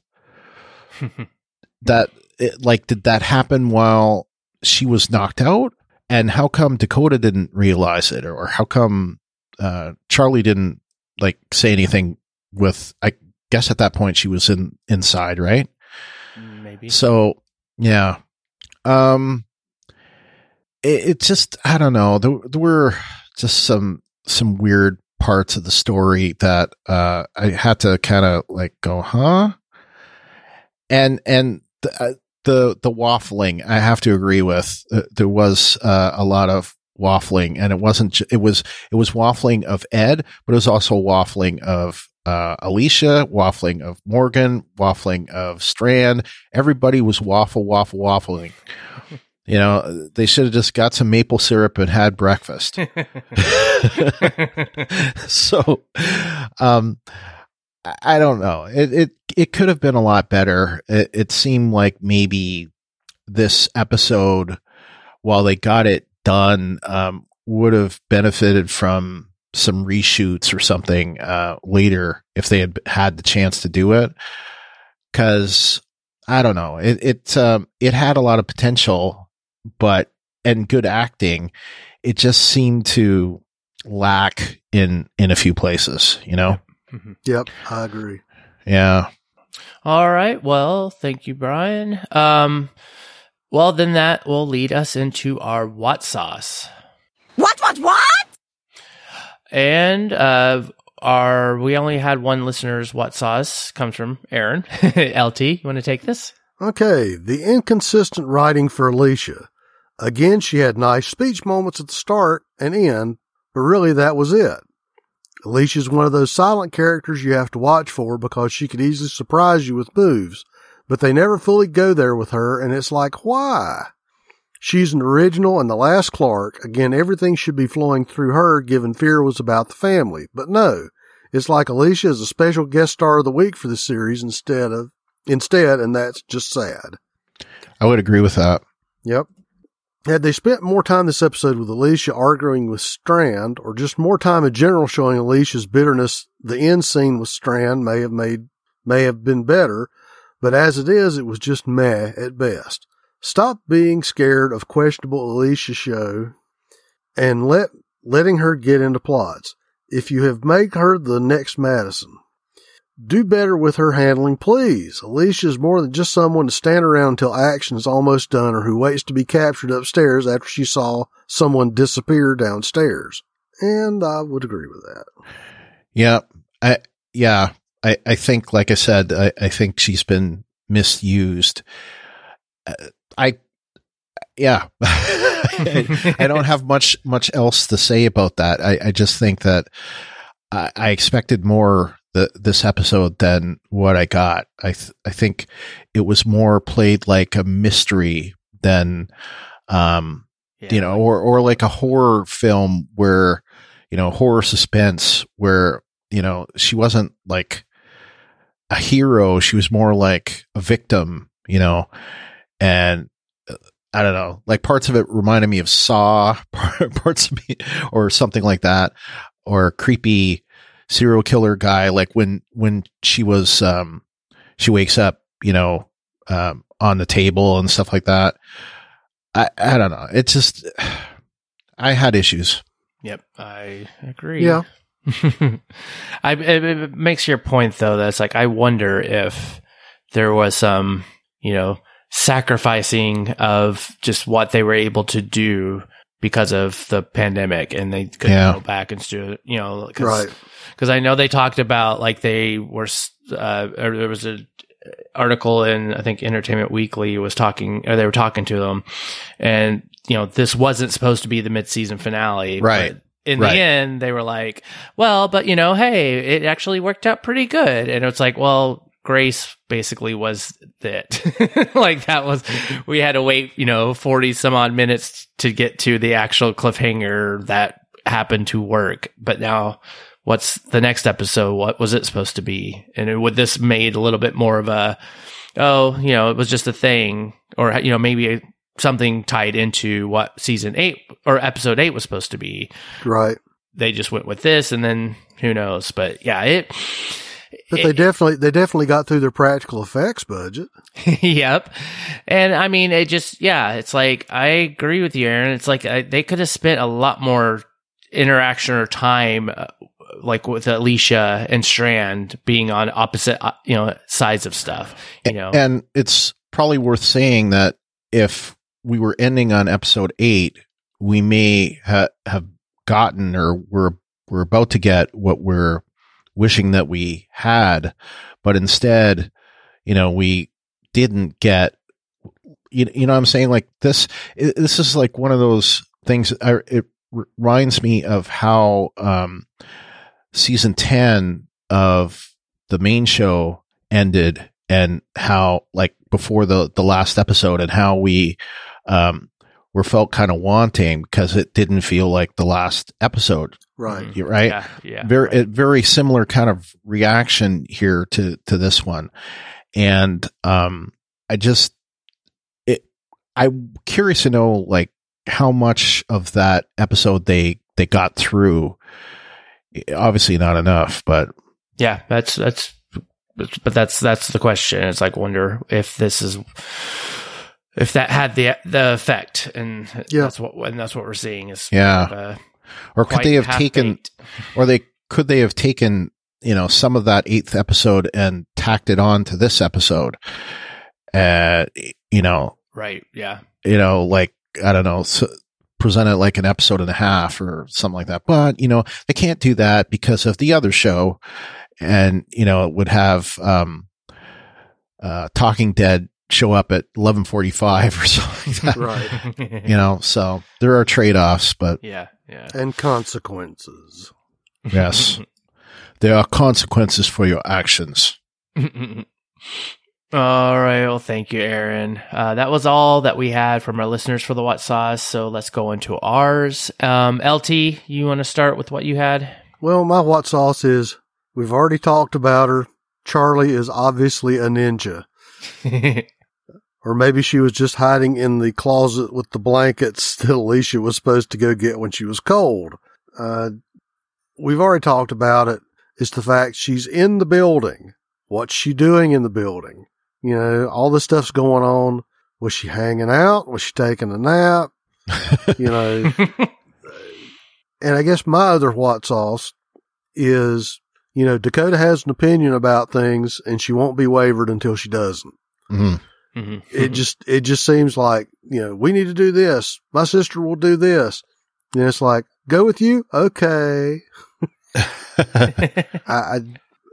That it, like, did that happen while she was knocked out? And how come Dakota didn't realize it? Or how come, uh, Charlie didn't like say anything with, I guess at that point she was in inside, right? Maybe. So yeah. Um, it, it just, I don't know. There, there were just some, some weird parts of the story that, uh, I had to kind of like go, huh? And, and the, uh, the, the waffling, I have to agree with, uh, there was, uh, a lot of waffling, and it wasn't, ju- it was, it was waffling of Ed, but it was also waffling of, uh, Alicia, waffling of Morgan, waffling of Strand. Everybody was waffle, waffle, waffling. You know, they should have just got some maple syrup and had breakfast. So, um, I don't know. It, it, it could have been a lot better. It, it seemed like maybe this episode, while they got it done, um, would have benefited from some reshoots or something, uh, later if they had had the chance to do it. Cause I don't know. It, it, um, it had a lot of potential, but, and good acting. It just seemed to lack in, in a few places, you know? Mm-hmm. Yep, I agree. Yeah. All right. Well, thank you, Brian. Um, Well, then that will lead us into our what sauce. What, what, what? And uh, our we only had one listener's what sauce comes from Aaron. L T, you want to take this? Okay, the inconsistent writing for Alicia. Again, she had nice speech moments at the start and end, but really that was it. Alicia's one of those silent characters you have to watch for because she could easily surprise you with moves, but they never fully go there with her, and it's like, why? She's an original and the last Clark. Again, everything should be flowing through her, given Fear was about the family. But no, it's like Alicia is a special guest star of the week for the series instead of, instead, and that's just sad. I would agree with that. Yep. Had they spent more time this episode with Alicia arguing with Strand, or just more time in general showing Alicia's bitterness, the end scene with Strand may have made, may have been better, but as it is, it was just meh at best. Stop being scared of questionable Alicia show and let, letting her get into plots. If you have made her the next Madison, do better with her handling, please. Alicia is more than just someone to stand around until action is almost done or who waits to be captured upstairs after she saw someone disappear downstairs. And I would agree with that. Yeah. I, yeah. I, I think, like I said, I, I think she's been misused. Uh, I, yeah, I, I don't have much, much else to say about that. I, I just think that I, I expected more the, this episode than what I got. I, th- I think it was more played like a mystery than, um, yeah, you know, or, or like a horror film where, you know, horror suspense where, you know, she wasn't like a hero. She was more like a victim, you know, and uh, I don't know, like parts of it reminded me of Saw, parts of me, or something like that, or creepy serial killer guy. Like when, when she was, um, she wakes up, you know, um, on the table and stuff like that. I, I don't know. It's just, I had issues. Yep. I agree. Yeah. I, it, it makes your point though. That's like, I wonder if there was some, you know, sacrificing of just what they were able to do because of the pandemic, and they couldn't yeah. go back and do it, you know, cause, right. Cause I know they talked about like they were, uh, or there was a article in, I think Entertainment Weekly was talking, or they were talking to them, and, you know, this wasn't supposed to be the mid-season finale. Right. But in right. the end, they were like, well, but you know, hey, it actually worked out pretty good. And it's like, well, Grace basically was it. Like that was, we had to wait, you know, forty some odd minutes to get to the actual cliffhanger that happened to work. But now what's the next episode? What was it supposed to be? And it, would this made a little bit more of a, oh, you know, it was just a thing, or, you know, maybe something tied into what season eight or episode eight was supposed to be. Right. They just went with this, and then who knows? But yeah, it, But they definitely, they definitely got through their practical effects budget. Yep. And I mean, it just, yeah, it's like, I agree with you, Aaron. It's like I, they could have spent a lot more interaction or time, uh, like with Alicia and Strand being on opposite, uh, you know, sides of stuff, you know. And it's probably worth saying that if we were ending on episode eight, we may ha- have gotten, or we're, we're about to get what we're wishing that we had, but instead, you know, we didn't get, you, you know what I'm saying? Like this, it, this is like one of those things. I, it reminds me of how, um, season ten of the main show ended, and how, like, before the, the last episode, and how we, um, were felt kind of wanting because it didn't feel like the last episode. Right. You're right. Yeah. yeah very, right. It, very similar kind of reaction here to, to this one. And, um, I just, it, I'm curious to know, like, how much of that episode they, they got through. Obviously not enough, but yeah, that's, that's, but that's, that's the question. It's like, wonder if this is, if that had the the effect, and yeah. that's what, and that's what we're seeing is, yeah. Kind of or could they have taken, or they, could they have taken, you know, some of that eighth episode and tacked it on to this episode? Uh, you know, Right. Yeah. You know, like, I don't know, so present it like an episode and a half or something like that. But, you know, they can't do that because of the other show. And, you know, it would have, um, uh, Talking Dead show up at eleven forty-five or something like that. Right. You know, so there are trade-offs, but Yeah. Yeah. And consequences. yes, there are consequences for your actions. All right. Well, thank you, Aaron. Uh, that was all that we had from our listeners for the What Sauce. So let's go into ours. Um, L T, you want to start with what you had? Well, my what sauce is, we've already talked about her. Charlie is obviously a ninja. Or maybe she was just hiding in the closet with the blankets that Alicia was supposed to go get when she was cold. Uh, we've already talked about it. It's the fact she's in the building. What's she doing in the building? You know, all this stuff's going on. Was she hanging out? Was she taking a nap? You know, and I guess my other what sauce is, you know, Dakota has an opinion about things and she won't be wavered until she doesn't. Mm-hmm. Mm-hmm. It just, it just seems like, you know, we need to do this. My sister will do this. And it's like, go with you? Okay. I, I,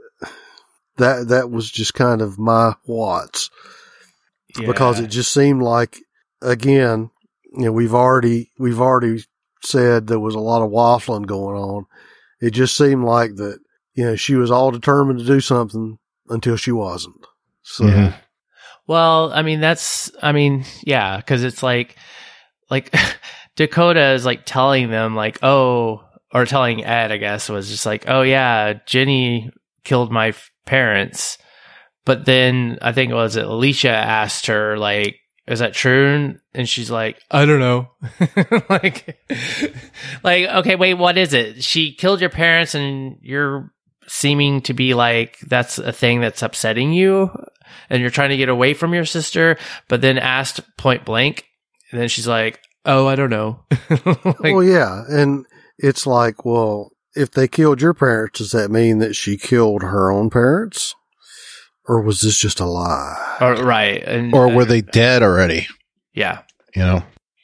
that, that was just kind of my what's Yeah. because it just seemed like, again, you know, we've already, we've already said there was a lot of waffling going on. It just seemed like that, you know, she was all determined to do something until she wasn't. So, Mhm. Well, I mean, that's, I mean, yeah, because it's like, like Dakota is like telling them, like, oh, or telling Ed, I guess, was just like, oh, yeah, Jenny killed my f- parents. But then I think it was Alicia asked her, like, is that true? And she's like, I don't know. like, like, okay, wait, what is it? She killed your parents and you're seeming to be like, that's a thing that's upsetting you and you're trying to get away from your sister, but then asked point blank. And then she's like, oh, I don't know. like, well, yeah. And it's like, well, if they killed your parents, does that mean that she killed her own parents? Or was this just a lie? or, right. And, Or were they dead already? Yeah. You know?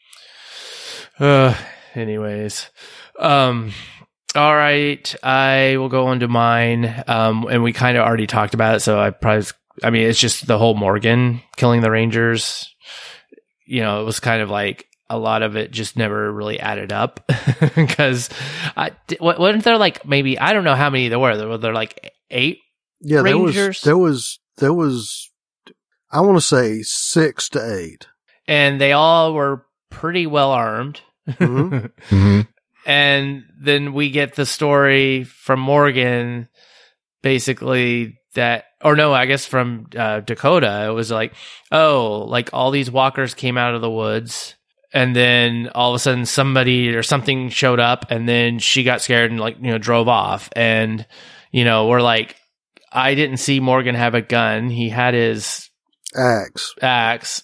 Uh, anyways. Um, all right. I will go on to mine. Um, and we kind of already talked about it. So I probably, I mean, it's just the whole Morgan killing the Rangers. You know, it was kind of like a lot of it just never really added up because I, wasn't there like maybe, I don't know how many there were. There were there like eight. Yeah, there was, Rangers? there was, there was, I want to say six to eight. And they all were pretty well armed. Mhm. Mm-hmm. And then we get the story from Morgan, basically that, or no, I guess from uh, Dakota. It was like, oh, like all these walkers came out of the woods. And then all of a sudden somebody or something showed up and then she got scared and like, you know, drove off. And, you know, we're like, I didn't see Morgan have a gun. He had his Axe. axe.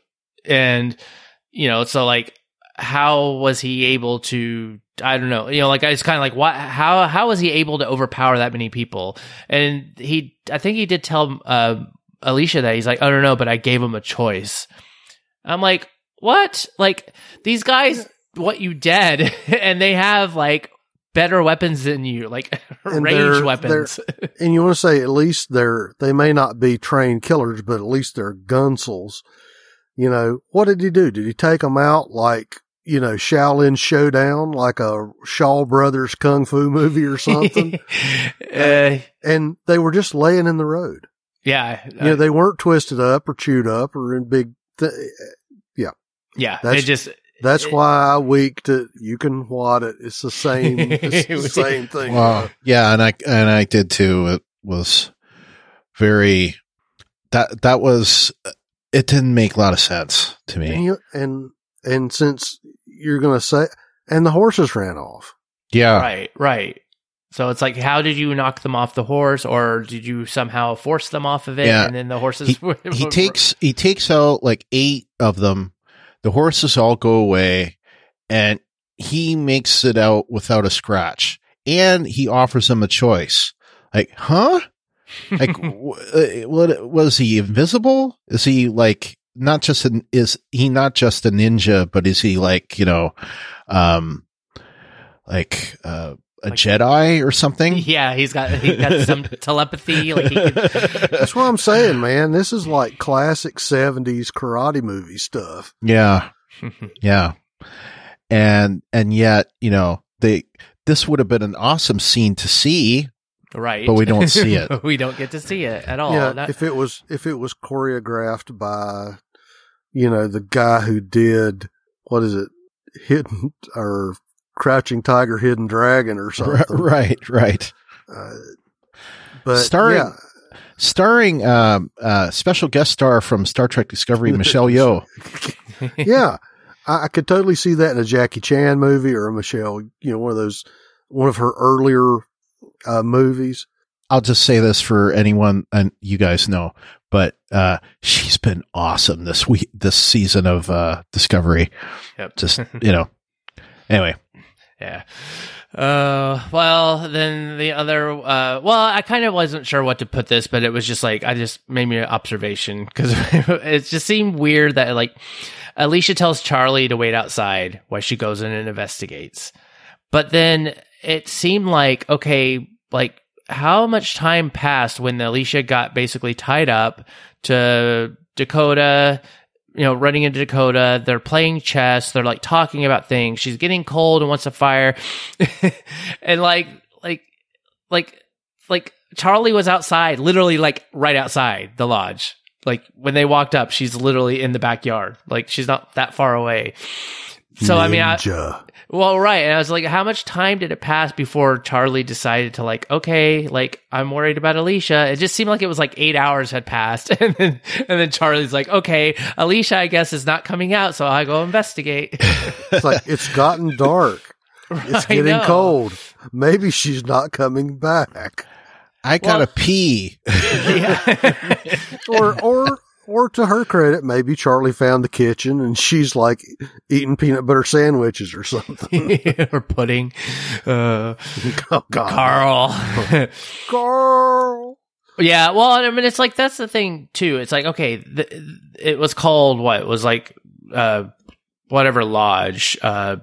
And, you know, so like, how was he able to, I don't know, you know, like I was kind of like, what, how, how was he able to overpower that many people? And he, I think he did tell uh, Alicia that he's like, I don't know, but I gave him a choice. I'm like, what? Like these guys want you dead and they have like better weapons than you, like And range they're- weapons. And you want to say at least they're, they may not be trained killers, but at least they're gunsels. You know, what did he do? Did he take them out like, you know, Shaolin Showdown, like a Shaw Brothers Kung Fu movie or something? uh, And they were just laying in the road. yeah. You know, they weren't twisted up or chewed up or in big, th- yeah. that's- It just, that's it- why I winked at, you can what it. It's the same, it's the same thing. Well, yeah, and I and I did too. It was very that that was it didn't make a lot of sense to And, me. you, and, and since you're going to say, and the horses ran off. Yeah, Right, right. So it's like, how did you knock them off the horse, or did you somehow force them off of it, Yeah. and then the horses? he, were- he were- takes he takes out like eight of them. The horses all go away, and he makes it out without a scratch. And he offers them a choice. Like, huh? Like, w- uh, what was he invisible? Is he like not just an, is he not just a ninja, but is he like, you know, um, like, uh, a like, Jedi or something? Yeah, he's got he got some telepathy. Like he could, That's what I'm saying, man. This is like classic seventies karate movie stuff. Yeah, yeah, and and yet, you know, they this would have been an awesome scene to see, right? But we don't see it. We don't get to see it at all. Yeah, Not- if it was if it was choreographed by, you know, the guy who did what is it, Hidden or Crouching Tiger, Hidden Dragon or something. Right, right. Uh, but starring, yeah. starring um, uh, special guest star from Star Trek Discovery, Michelle Yeoh. Yeah, I, I could totally see that in a Jackie Chan movie or a Michelle, you know, one of those, one of her earlier uh, movies. I'll just say this for anyone, and you guys know, but uh, she's been awesome this week, this season of uh, Discovery. Yep. Just, you know, anyway. Yeah. Uh, well, then the other, uh, well, I kind of wasn't sure what to put this, but it was just like, I just made me an observation because it just seemed weird that like Alicia tells Charlie to wait outside while she goes in and investigates. But then it seemed like, okay, like how much time passed when Alicia got basically tied up to Dakota, you know, running into Dakota, they're playing chess, they're like talking about things. She's getting cold and wants a fire. and like, like, like, like Charlie was outside, literally like right outside the lodge. Like when they walked up, she's literally in the backyard. Like she's not that far away. So, Ninja. I mean, I, well, right. And I was like, how much time did it pass before Charlie decided to like, okay, like I'm worried about Alicia. It just seemed like it was like eight hours had passed. And then, and then Charlie's like, okay, Alicia, I guess is not coming out. So I go investigate. It's like, it's gotten dark. It's I getting know. cold. Maybe she's not coming back. I gotta Well- pee. Or, or, or to her credit, maybe Charlie found the kitchen and she's like eating peanut butter sandwiches or something. or pudding. Uh, Oh, God. Carl. Carl. Yeah, well, I mean, it's like that's the thing too. It's like okay, th- it was called what? It was like uh, whatever lodge, uh,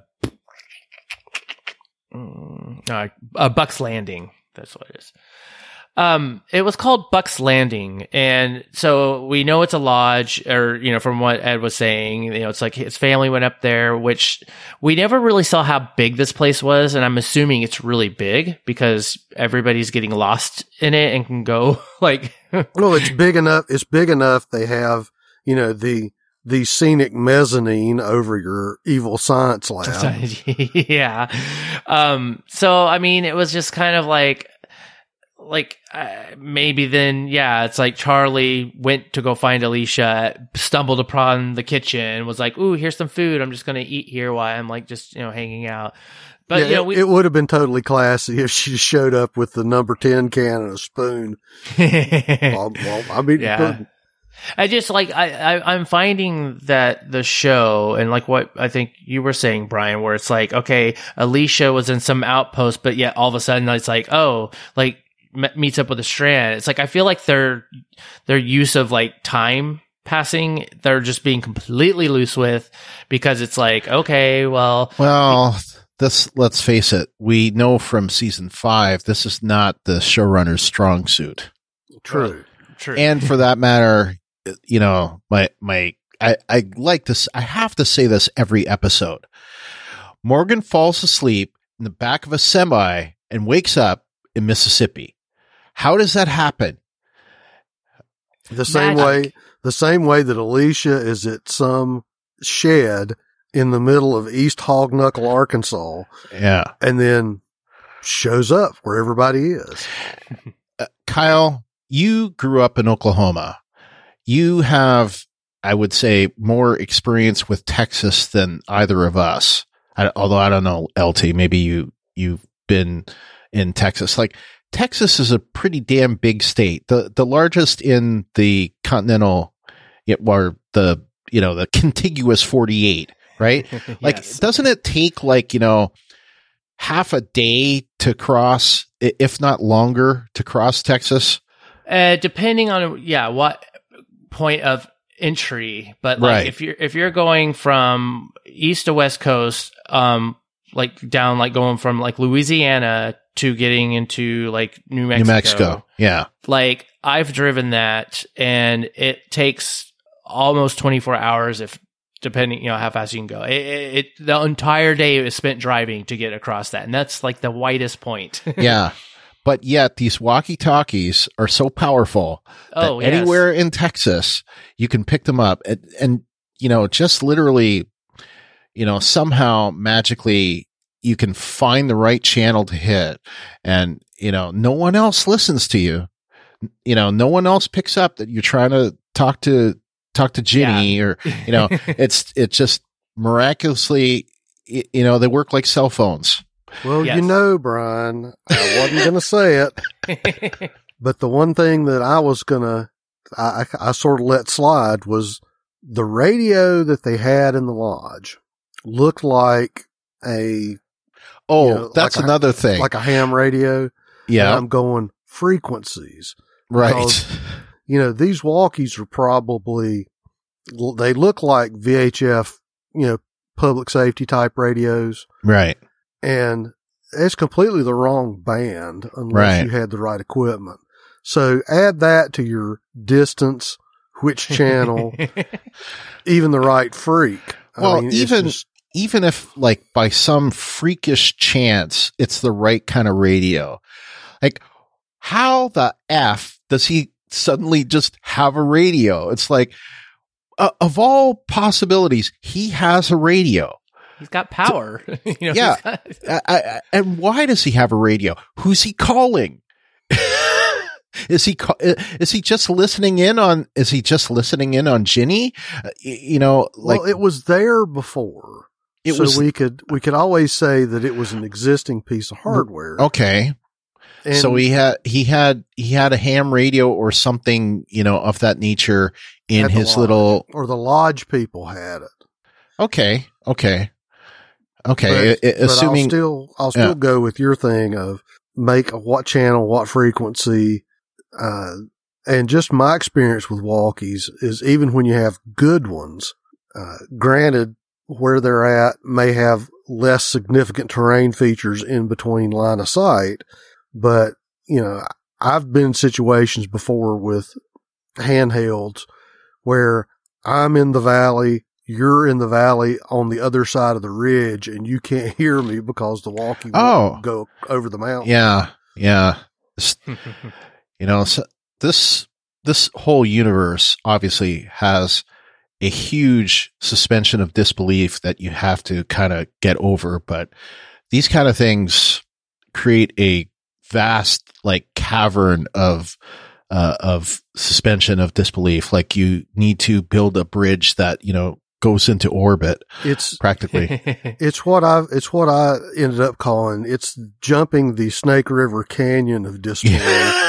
mm, uh, uh, Buck's Landing. That's what it is. Um, it was called Buck's Landing, and so we know it's a lodge, or you know, from what Ed was saying, you know, it's like his family went up there, which we never really saw how big this place was, and I'm assuming it's really big because everybody's getting lost in it and can go like. Well, it's big enough. It's big enough. They have, you know, the, the scenic mezzanine over your evil science lab. Yeah. Um, so, I mean, it was just kind of like, like, uh, maybe then, yeah, it's like Charlie went to go find Alicia, stumbled upon the kitchen, was like, ooh, here's some food. I'm just going to eat here while I'm like just, you know, hanging out. But, yeah, you know, it, we, it would have been totally classy if she showed up with the number ten can and a spoon. well, well, I mean, yeah. I just like I, I I'm finding that the show and like what I think you were saying, Brian, where it's like okay, Alicia was in some outpost, but yet all of a sudden it's like oh, like m- meets up with a Strand. It's like I feel like their their use of like time passing, they're just being completely loose with because it's like okay, well, Well, this, let's face it, we know from season five, this is not the showrunner's strong suit. True. true. And for that matter, you know, my, my, I, I like this. I have to say this every episode. Morgan falls asleep in the back of a semi and wakes up in Mississippi. How does that happen? The same Magic. way, the same way that Alicia is at some shed in the middle of East Hog Knuckle, Arkansas, Yeah. and then shows up where everybody is. Uh, Kyle, you grew up in Oklahoma. You have, I would say, more experience with Texas than either of us. I, although I don't know, L T, maybe you, you've been in Texas. Like, Texas is a pretty damn big state. The, the largest in the continental, or the, you know, the contiguous forty-eight, right? Like, Yes. doesn't it take like, you know, half a day to cross, i- if not longer, to cross Texas? Uh, depending on yeah what point of entry, but like Right. if you're if you're going from east to west coast, um, like down, like going from like Louisiana to getting into like New Mexico, New Mexico. Yeah. like I've driven that, and it takes almost twenty-four hours, if depending, you know, how fast you can go. It, it, it the entire day is spent driving to get across that, and that's like the widest point. Yeah. But yet these walkie-talkies are so powerful that Oh, yes. anywhere in Texas, you can pick them up and, and, you know, just literally, you know, somehow magically you can find the right channel to hit, and, you know, no one else listens to you. You know, no one else picks up that you're trying to talk to, talk to Ginny Yeah. or, you know, it's, it's just miraculously, y- you know, they work like cell phones. Well, Yes. you know, Brian, I wasn't going to say it, but the one thing that I was going to, I, I sort of let slide was the radio that they had in the lodge looked like a, Oh, You know, that's like a- another thing. like a ham radio. And yeah. I'm going frequencies. Right. because- You know, these walkies are probably, they look like V H F, you know, public safety type radios. Right. And it's completely the wrong band unless Right. you had the right equipment. So add that to your distance, which channel, even the right freak. I Well, mean, it's even just- even if like by some freakish chance it's the right kind of radio, like how the F does he suddenly just have a radio? It's like uh, of all possibilities, he has a radio. He's got power. you know, Yeah. he's got- I, I, and why does he have a radio? Who's he calling? Is he ca- is he just listening in on? Is he just listening in on Ginny? Uh, y- you know, like well, it was there before. It so was- we could, we could always say that it was an existing piece of hardware. okay. And So he had he had he had a ham radio or something, you know, of that nature in at the his lodge, little. or the lodge people had it. Okay, okay, okay. But, I- I- but assuming I'll still, I'll still yeah. go with your thing of make a what channel, what frequency, uh, and just my experience with walkies is even when you have good ones, uh, granted where they're at may have less significant terrain features in between line of sight, but you know, I've been in situations before with handhelds where I'm in the valley, you're in the valley on the other side of the ridge, and you can't hear me because the walkie Oh. won't go over the mountain. yeah, yeah. S- You know, so this this whole universe obviously has a huge suspension of disbelief that you have to kind of get over, but these kind of things create a vast like cavern of uh, of suspension of disbelief. Like you need to build a bridge that, you know, goes into orbit It's practically. it's what I it's what I ended up calling it's jumping the Snake River Canyon of disbelief.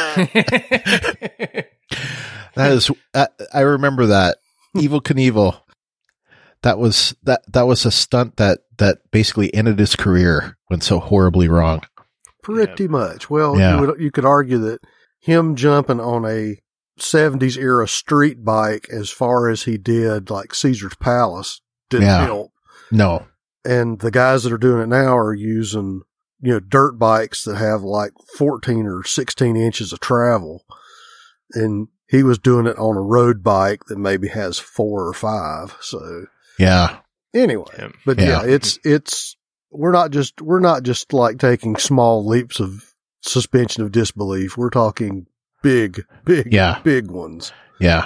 That is, I, I remember that Evel Knievel. That was that that was a stunt that that basically ended his career, went so horribly wrong. Pretty much. Well, Yeah. you would, you could argue that him jumping on a seventies era street bike as far as he did, like Caesar's Palace, didn't Yeah. help. No, And the guys that are doing it now are using, you know, dirt bikes that have like fourteen or sixteen inches of travel. And he was doing it on a road bike that maybe has four or five. So yeah, anyway, Yeah. but Yeah. yeah, it's, it's, we're not just, we're not just like taking small leaps of suspension of disbelief. We're talking big, big, Yeah. big ones. yeah.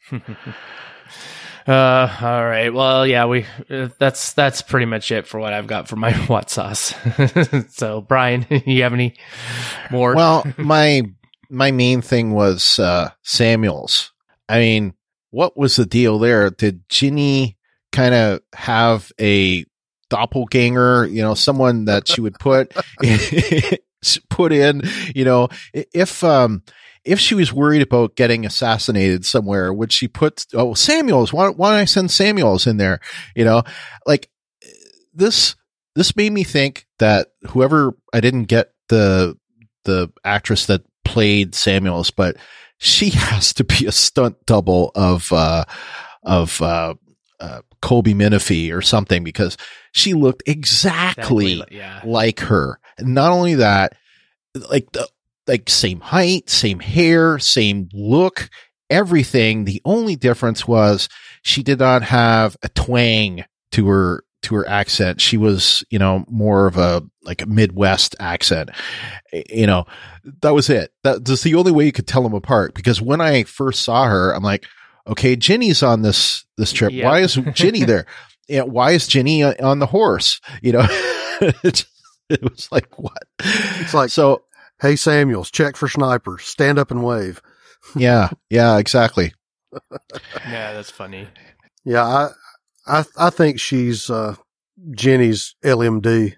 Uh, all right. Well, yeah, we uh, that's that's pretty much it for what I've got for my what sauce. So, Brian, you have any more? Well, my my main thing was uh, Samuels. I mean, what was the deal there? Did Ginny kind of have a doppelganger? You know, someone that she would put put in. You know, if um. If she was worried about getting assassinated somewhere, would she put, oh, Samuels, why, why don't I send Samuels in there? You know, like this, this made me think that whoever, I didn't get the, the actress that played Samuels, but she has to be a stunt double of, uh, of uh, uh, Colby Minifie or something, because she looked exactly, Exactly, yeah. like her. And not only that, like the like same height, same hair, same look, everything. The only difference was she did not have a twang to her to her accent. She was, you know, more of a like a Midwest accent. You know, that was it. That, that's the only way you could tell them apart. Because when I first saw her, I'm like, okay, Ginny's on this this trip. Yep. Why is Ginny there? You know, why is Ginny on the horse? You know, it, just, it was like, what? It's like, so. Hey, Samuels, check for snipers. Stand up and wave. Yeah, yeah, exactly. Yeah, that's funny. Yeah, I, I, I think she's uh, Jenny's L M D.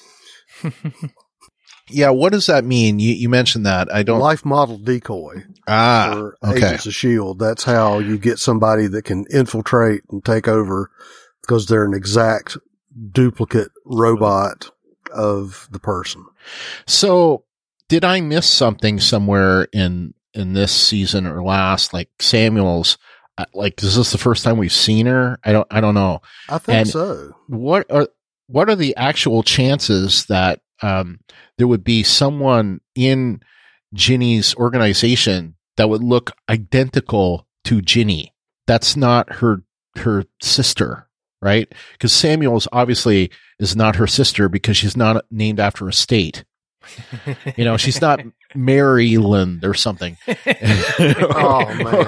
Yeah, what does that mean? You you mentioned that. I don't. Life model decoy Ah, for okay. Agents of S H I E L D. That's how you get somebody that can infiltrate and take over, because they're an exact duplicate robot of the person. So, did I miss something somewhere in in this season or last? Like Samuels, uh, like is this the first time we've seen her? I don't. I don't know. I think And so. What are what are the actual chances that um, there would be someone in Ginny's organization that would look identical to Ginny? That's not her her sister, right? Because Samuels obviously is not her sister because she's not named after a state. You know, she's not Maryland or something. Oh,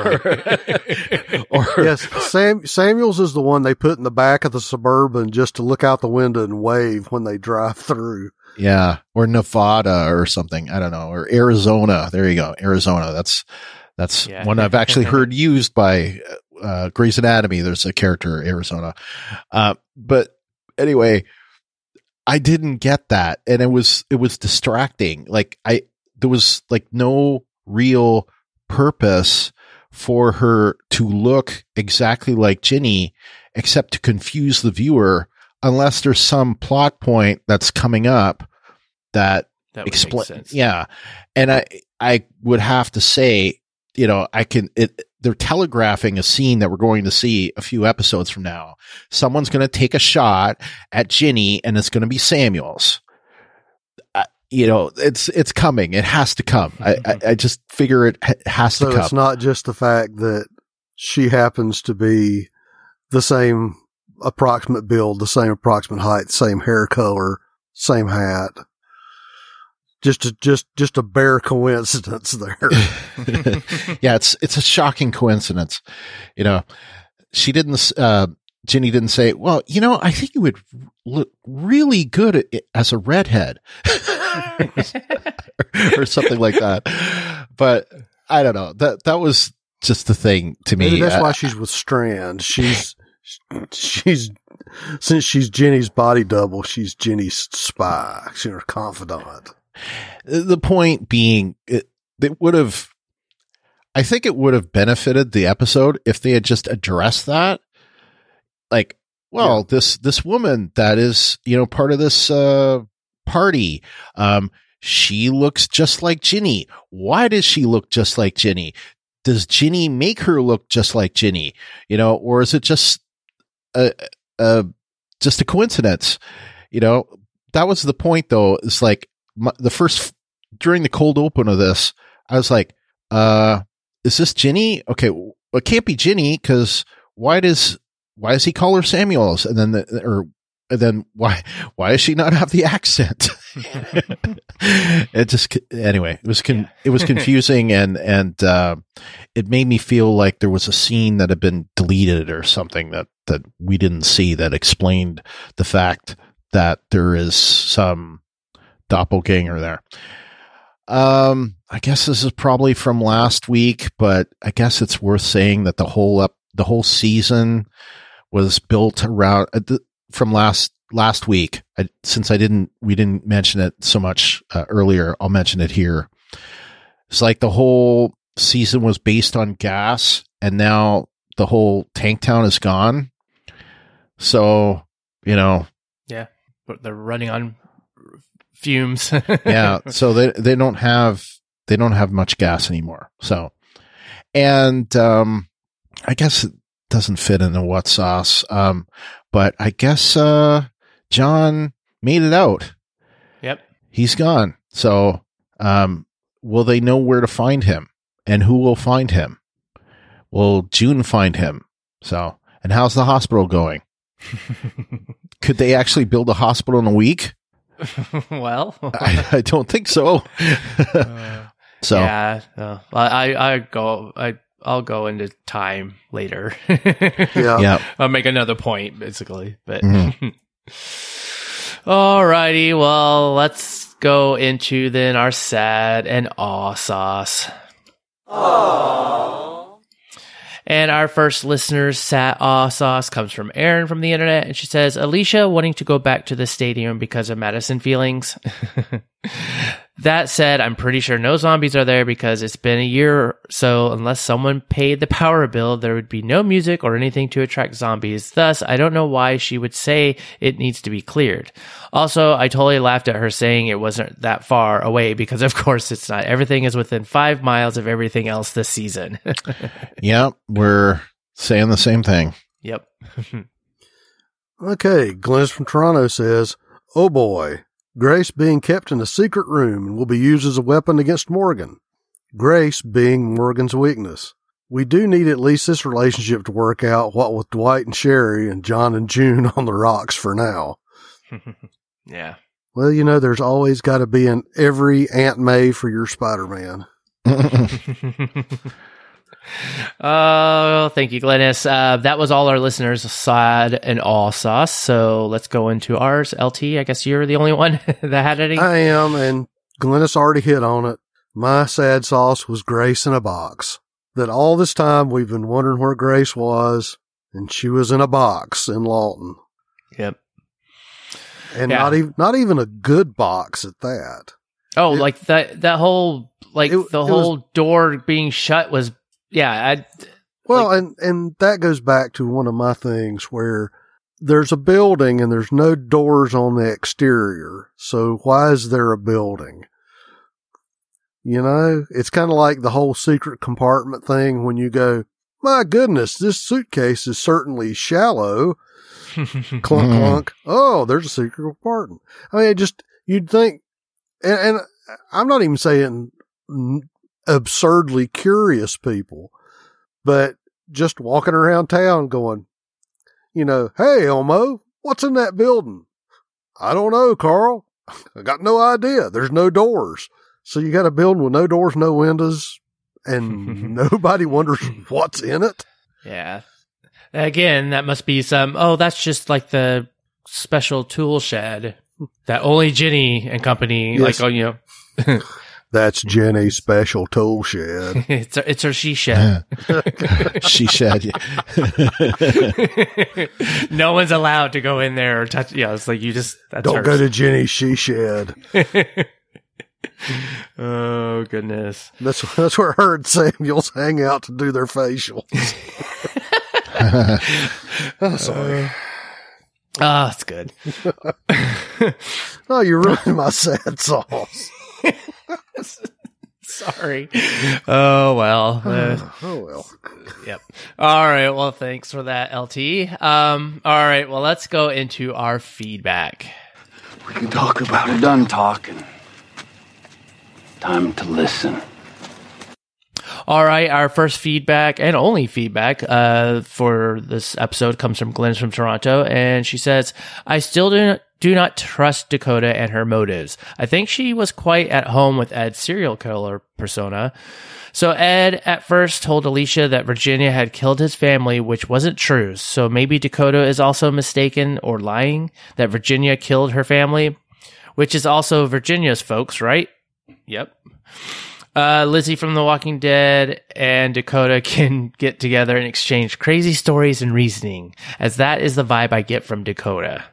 man. Or, Yes, Sam, Samuels is the one they put in the back of the Suburban just to look out the window and wave when they drive through. yeah, or Nevada or something. I don't know, or Arizona. There you go, Arizona. That's that's Yeah. one I've actually heard used by uh, Grey's Anatomy. There's a character Arizona, uh, but anyway. I didn't get that. And it was, it was distracting. Like I, there was like no real purpose for her to look exactly like Ginny, except to confuse the viewer, unless there's some plot point that's coming up that, That would make explain. sense. Yeah. And I, I would have to say, you know, I can, it, they're telegraphing a scene that we're going to see a few episodes from now. Someone's going to take a shot at Ginny and it's going to be Samuels. Uh, you know, it's, it's coming. It has to come. I, I, I just figure it ha- has So to come. it's not just the fact that she happens to be the same approximate build, the same approximate height, same hair color, same hat. Just a, just, just a bare coincidence there. Yeah, it's, it's a shocking coincidence. You know, she didn't, uh, Ginny didn't say, well, you know, I think you would look really good at it as a redhead or something like that. But I don't know. That, that was just the thing to me. Maybe that's I- why she's with Strand. She's, she's, since she's Jenny's body double, she's Jenny's spy. She's her confidant. The point being, it, it would have, I think it would have benefited the episode if they had just addressed that. Like, well, Yeah. this, this woman that is, you know, part of this, uh, party, um, she looks just like Ginny. Why does she look just like Ginny? Does Ginny make her look just like Ginny? You know, or is it just a, a, just a coincidence? You know, that was the point though. It's like, My, the first during the cold open of this, I was like, uh, is this Ginny? Okay. Well, it can't be Ginny because why does, why does he call her Samuels? And then, the, or, and then why, why does she not have the accent? It just, anyway, it was, con, it was confusing and, and, uh, it made me feel like there was a scene that had been deleted or something that, that we didn't see that explained the fact that there is some doppelganger there. Um, I guess this is probably from last week, but I guess it's worth saying that the whole up, the whole season was built around uh, the, from last last week. I, since I didn't, we didn't mention it so much uh, earlier, I'll mention it here. It's like the whole season was based on gas, and now the whole tank town is gone. So you know, Yeah, but they're running on fumes. yeah, so they they don't have they don't have much gas anymore. So, and um, I guess doesn't fit into what sauce. Um, but I guess uh, John made it out. Yep. He's gone. So um, will they know where to find him? And who will find him? Will June find him? So, and how's the hospital going? Could they actually build a hospital in a week? Well, I, I don't think so. uh, so yeah, uh, I I go I I'll go into time later. Yeah. yeah. I'll make another point basically, but. Mm-hmm. Alrighty, well, let's go into then our sad and awe sauce. Aww. And our first listener's sad awe sauce comes from Erin from the internet, and she says, Alicia wanting to go back to the stadium because of Madison feelings. That said, I'm pretty sure no zombies are there because it's been a year or so. Unless someone paid the power bill, there would be no music or anything to attract zombies. Thus, I don't know why she would say it needs to be cleared. Also, I totally laughed at her saying it wasn't that far away because, of course, it's not. Everything is within five miles of everything else this season. Yeah, we're saying the same thing. Yep. Okay, Glennis from Toronto says, oh boy, Grace being kept in a secret room and will be used as a weapon against Morgan. Grace being Morgan's weakness. We do need at least this relationship to work out, what with Dwight and Sherry and John and June on the rocks for now. Yeah. Well, you know, there's always got to be an every Aunt May for your Spider-Man. Oh, thank you, Glennis. Uh, that was all our listeners' sad and all sauce. So let's go into ours. L T, I guess you're the only one that had any. I am, and Glennis already hit on it. My sad sauce was Grace in a box. That all this time we've been wondering where Grace was, and she was in a box in Lawton. Yep. And Yeah. not even not even a good box at that. Oh, It- like that that whole like It- the it whole door being shut was yeah. I Well, Like- and, and that goes back to one of my things where there's a building and there's no doors on the exterior. So why is there a building? You know, it's kind of like the whole secret compartment thing when you go, my goodness, this suitcase is certainly shallow. Clunk, Mhm. clunk. Oh, there's a secret compartment. I mean, it just, you'd think, and, and I'm not even saying absurdly curious people, but just walking around town going, you know, hey, Elmo, what's in that building? I don't know, Carl. I got no idea. There's no doors. So you got a building with no doors, no windows, and nobody wonders what's in it. yeah. Again, that must be some. Oh, that's just like the special tool shed that only Ginny and company Yes. like. Oh, you know. That's Jenny's special tool shed. it's her, it's her she shed. She said, No one's allowed to go in there or touch. Yeah, it's like you just that's Don't hers. go to Jenny's she shed. Oh goodness. That's that's where her and Samuels hang out to do their facials. Oh, sorry. Ah, it's good. Oh, you ruined my sad sauce. Sorry. Oh well. Uh, Oh well. Yep. All right. Well, thanks for that, L T. Um. All right. Well, let's go into our feedback. We can talk about it. Done talking. Time to listen. All right. Our first feedback and only feedback uh, for this episode comes from Glenn from Toronto, and she says, "I still do not, do not trust Dakota and her motives. I think she was quite at home with Ed's serial killer persona." So Ed at first told Alicia that Virginia had killed his family, which wasn't true. So maybe Dakota is also mistaken or lying that Virginia killed her family, which is also Virginia's folks, right? Yep. Uh, Lizzie from The Walking Dead and Dakota can get together and exchange crazy stories and reasoning, as that is the vibe I get from Dakota.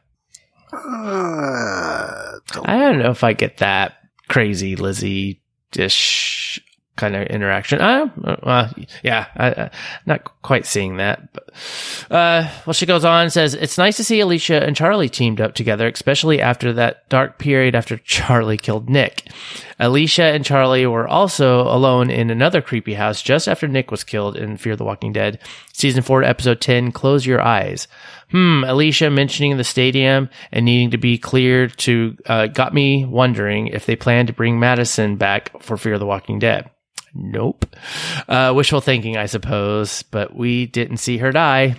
Uh, don't- I don't know if I get that crazy Lizzie dish kind of interaction. Uh, uh, yeah, I, uh, not quite seeing that. But, uh, well, she goes on and says, it's nice to see Alicia and Charlie teamed up together, especially after that dark period after Charlie killed Nick. Alicia and Charlie were also alone in another creepy house just after Nick was killed in Fear the Walking Dead. Season four, episode ten, Close Your Eyes. Hmm, Alicia mentioning the stadium and needing to be cleared to, uh, got me wondering if they plan to bring Madison back for Fear the Walking Dead. Nope. Uh, wishful thinking, I suppose, but we didn't see her die.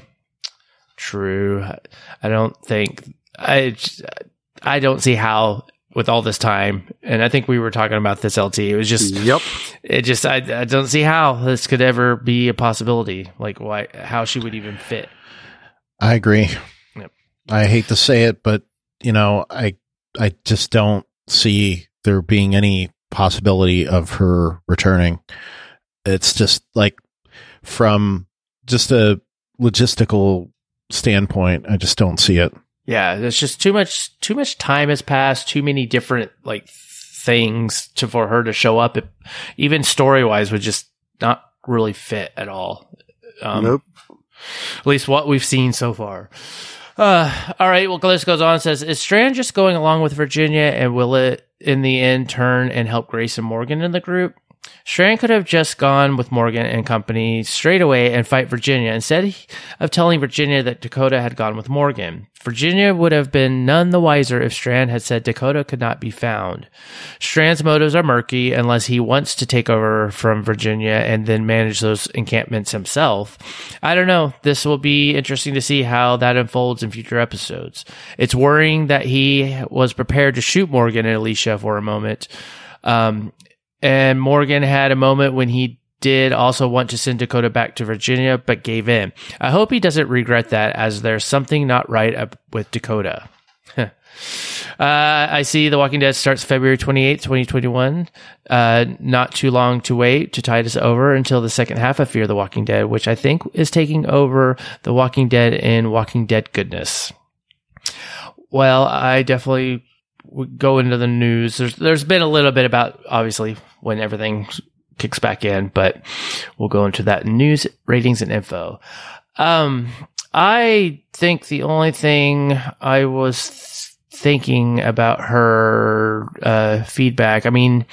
True. I don't think, I, I don't see how with all this time. And I think we were talking about this, L T. It was just, yep. It just, I, I don't see how this could ever be a possibility. Like why, how she would even fit. I agree. Yep. I hate to say it, but you know, I, I just don't see there being any possibility of her returning. It's just like from just a logistical standpoint, I just don't see it. Yeah, there's just too much too much time has passed, too many different like things to for her to show up. It, even story wise would just not really fit at all. Um, nope. At least what we've seen so far. Uh, all right, well, Glynis goes on and says, is Strand just going along with Virginia, and will it in the end turn and help Grace and Morgan in the group? Strand could have just gone with Morgan and company straight away and fight Virginia instead of telling Virginia that Dakota had gone with Morgan. Virginia would have been none the wiser if Strand had said Dakota could not be found. Strand's motives are murky unless he wants to take over from Virginia and then manage those encampments himself. I don't know. This will be interesting to see how that unfolds in future episodes. It's worrying that he was prepared to shoot Morgan and Alicia for a moment. Um, And Morgan had a moment when he did also want to send Dakota back to Virginia, but gave in. I hope he doesn't regret that, as there's something not right up with Dakota. uh, I see The Walking Dead starts February twenty-eighth, twenty twenty-one. Uh, not too long to wait to tide us over until the second half of Fear the Walking Dead, which I think is taking over The Walking Dead in Walking Dead goodness. Well, I definitely would go into the news. There's There's been a little bit about, obviously, when everything kicks back in, but we'll go into that news, ratings, and info. Um, I think the only thing I was th- thinking about her uh, feedback, I mean,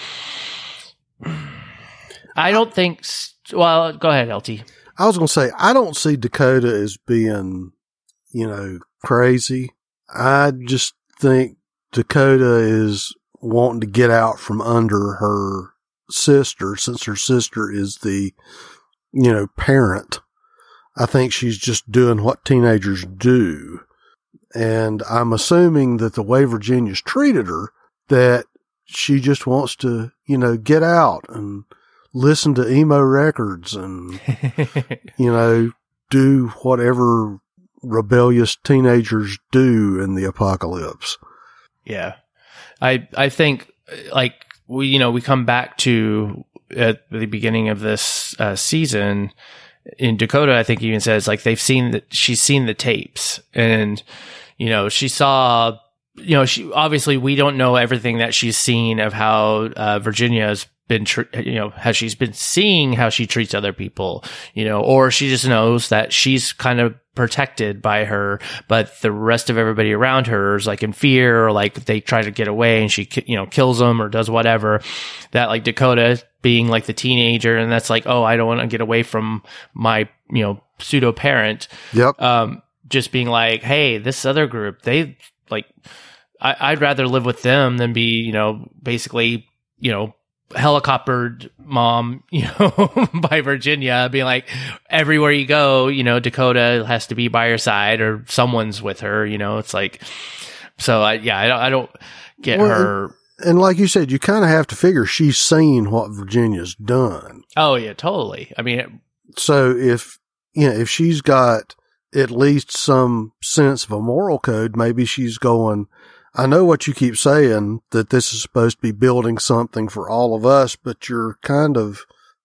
I don't think, st- well, go ahead, L T. I was going to say, I don't see Dakota as being, you know, crazy. I just think Dakota is wanting to get out from under her sister, since her sister is the, you know, parent. I think she's just doing what teenagers do. And I'm assuming that the way Virginia's treated her, that she just wants to, you know, get out and listen to emo records and, you know, do whatever rebellious teenagers do in the apocalypse. Yeah. I, I think like we, you know, we come back to at the beginning of this uh, season in Dakota, I think even says like they've seen that she's seen the tapes, and, you know, she saw, you know, she obviously we don't know everything that she's seen of how uh, Virginia's been, tr- you know, how she's been seeing how she treats other people, you know, or she just knows that she's kind of protected by her, but the rest of everybody around her is like in fear, or like they try to get away and she, you know, kills them or does whatever. That like Dakota being like the teenager, and that's like, oh, I don't want to get away from my, you know, pseudo parent. Yep. Um, just being like, hey, this other group, they like, I, I'd rather live with them than be, you know, basically, you know, helicoptered mom, you know, by Virginia, being like, everywhere you go, you know, Dakota has to be by your side or someone's with her, you know. It's like, so I, yeah, I don't, I don't get well, her. And, and like you said, you kind of have to figure she's seen what Virginia's done. Oh yeah, totally. I mean, so if, you know, if she's got at least some sense of a moral code, maybe she's going, I know what you keep saying, that this is supposed to be building something for all of us, but you're kind of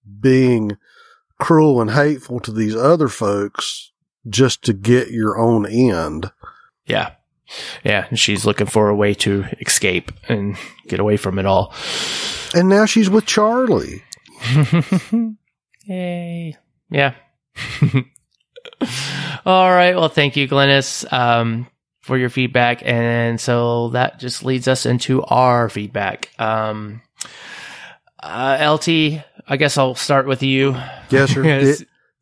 being cruel and hateful to these other folks just to get your own end. Yeah. Yeah. And she's looking for a way to escape and get away from it all. And now she's with Charlie. Yay. Yeah. All right. Well, thank you, Glynis. Um, for your feedback. And so that just leads us into our feedback. Um, uh, L T, I guess I'll start with you. Yes, sir. It,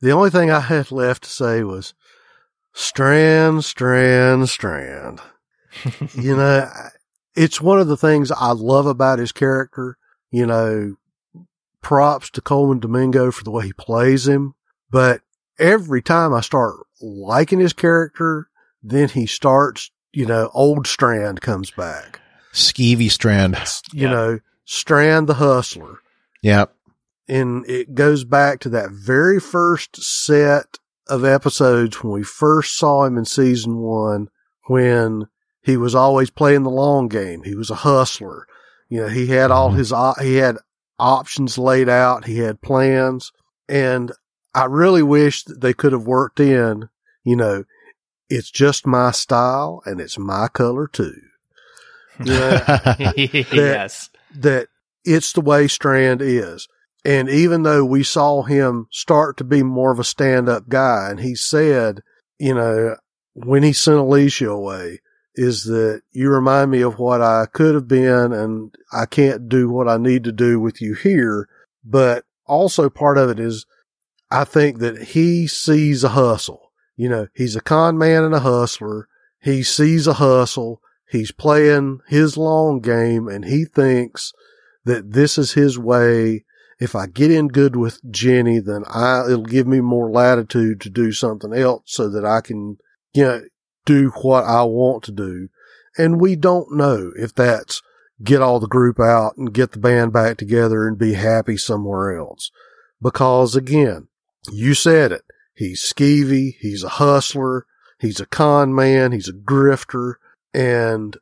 the only thing I had left to say was Strand, Strand, Strand. You know, it's one of the things I love about his character. You know, props to Coleman Domingo for the way he plays him. But every time I start liking his character, then he starts, you know, old Strand comes back. Skeevy Strand. You Yeah. know, Strand the hustler. Yep. And it goes back to that very first set of episodes when we first saw him in season one, when he was always playing the long game. He was a hustler. You know, he had all his, op- he had options laid out. He had plans. And I really wish that they could have worked in, you know, it's just my style and it's my color too. You know, Yes. that it's the way Strand is. And even though we saw him start to be more of a stand-up guy, and he said, you know, when he sent Alicia away, is that you remind me of what I could have been, and I can't do what I need to do with you here. But also part of it is, I think that he sees a hustle. You know, he's a con man and a hustler. He sees a hustle. He's playing his long game, and he thinks that this is his way. If I get in good with Jenny, then I, it'll give me more latitude to do something else so that I can, you know, do what I want to do. And we don't know if that's get all the group out and get the band back together and be happy somewhere else. Because again, you said it. He's skeevy. He's a hustler. He's a con man. He's a grifter. And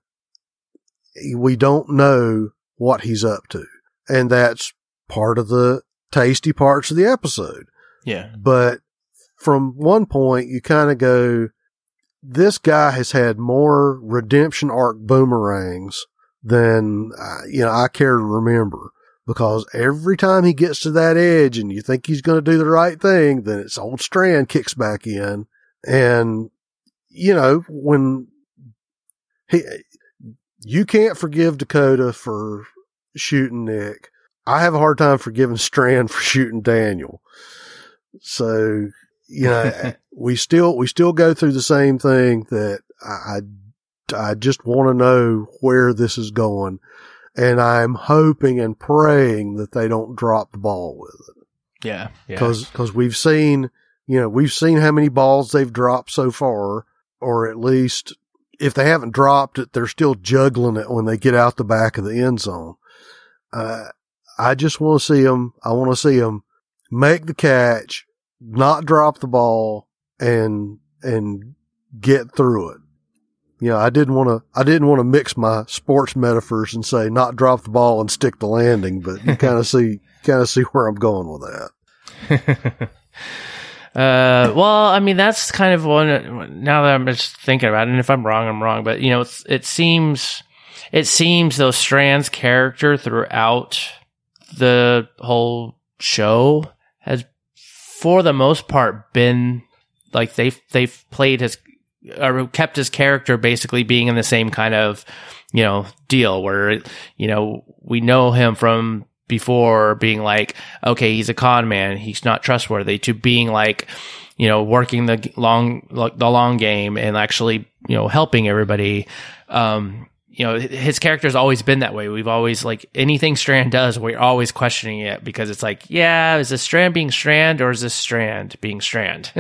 we don't know what he's up to. And that's part of the tasty parts of the episode. Yeah. But from one point, you kind of go, this guy has had more redemption arc boomerangs than, uh, you know, I care to remember. Because every time he gets to that edge and you think he's going to do the right thing, then it's old Strand kicks back in. And, you know, when he, you can't forgive Dakota for shooting Nick. I have a hard time forgiving Strand for shooting Daniel. So, you know, we still, we still go through the same thing that I, I just want to know where this is going. And I'm hoping and praying that they don't drop the ball with it. Yeah. Yeah. Cause, cause we've seen, you know, we've seen how many balls they've dropped so far, or at least if they haven't dropped it, they're still juggling it when they get out the back of the end zone. Uh, I just want to see them. I want to see them make the catch, not drop the ball, and and get through it. You know, I didn't want to. I didn't want to mix my sports metaphors and say not drop the ball and stick the landing, but you kind of see, kind of see where I'm going with that. Uh, well, I mean, that's kind of one, now that I'm just thinking about it, and if I'm wrong, I'm wrong, but you know, it's, it seems, it seems though Strand's character throughout the whole show has, for the most part, been like they've, they've played his, or kept his character basically being in the same kind of, you know, deal where, you know, we know him from before being like, okay, he's a con man, he's not trustworthy, to being like, you know, working the long, the long game and actually, you know, helping everybody. Um, you know, his character's always been that way. We've always, like, anything Strand does, we're always questioning it because it's like, yeah, is this Strand being Strand or is this Strand being Strand?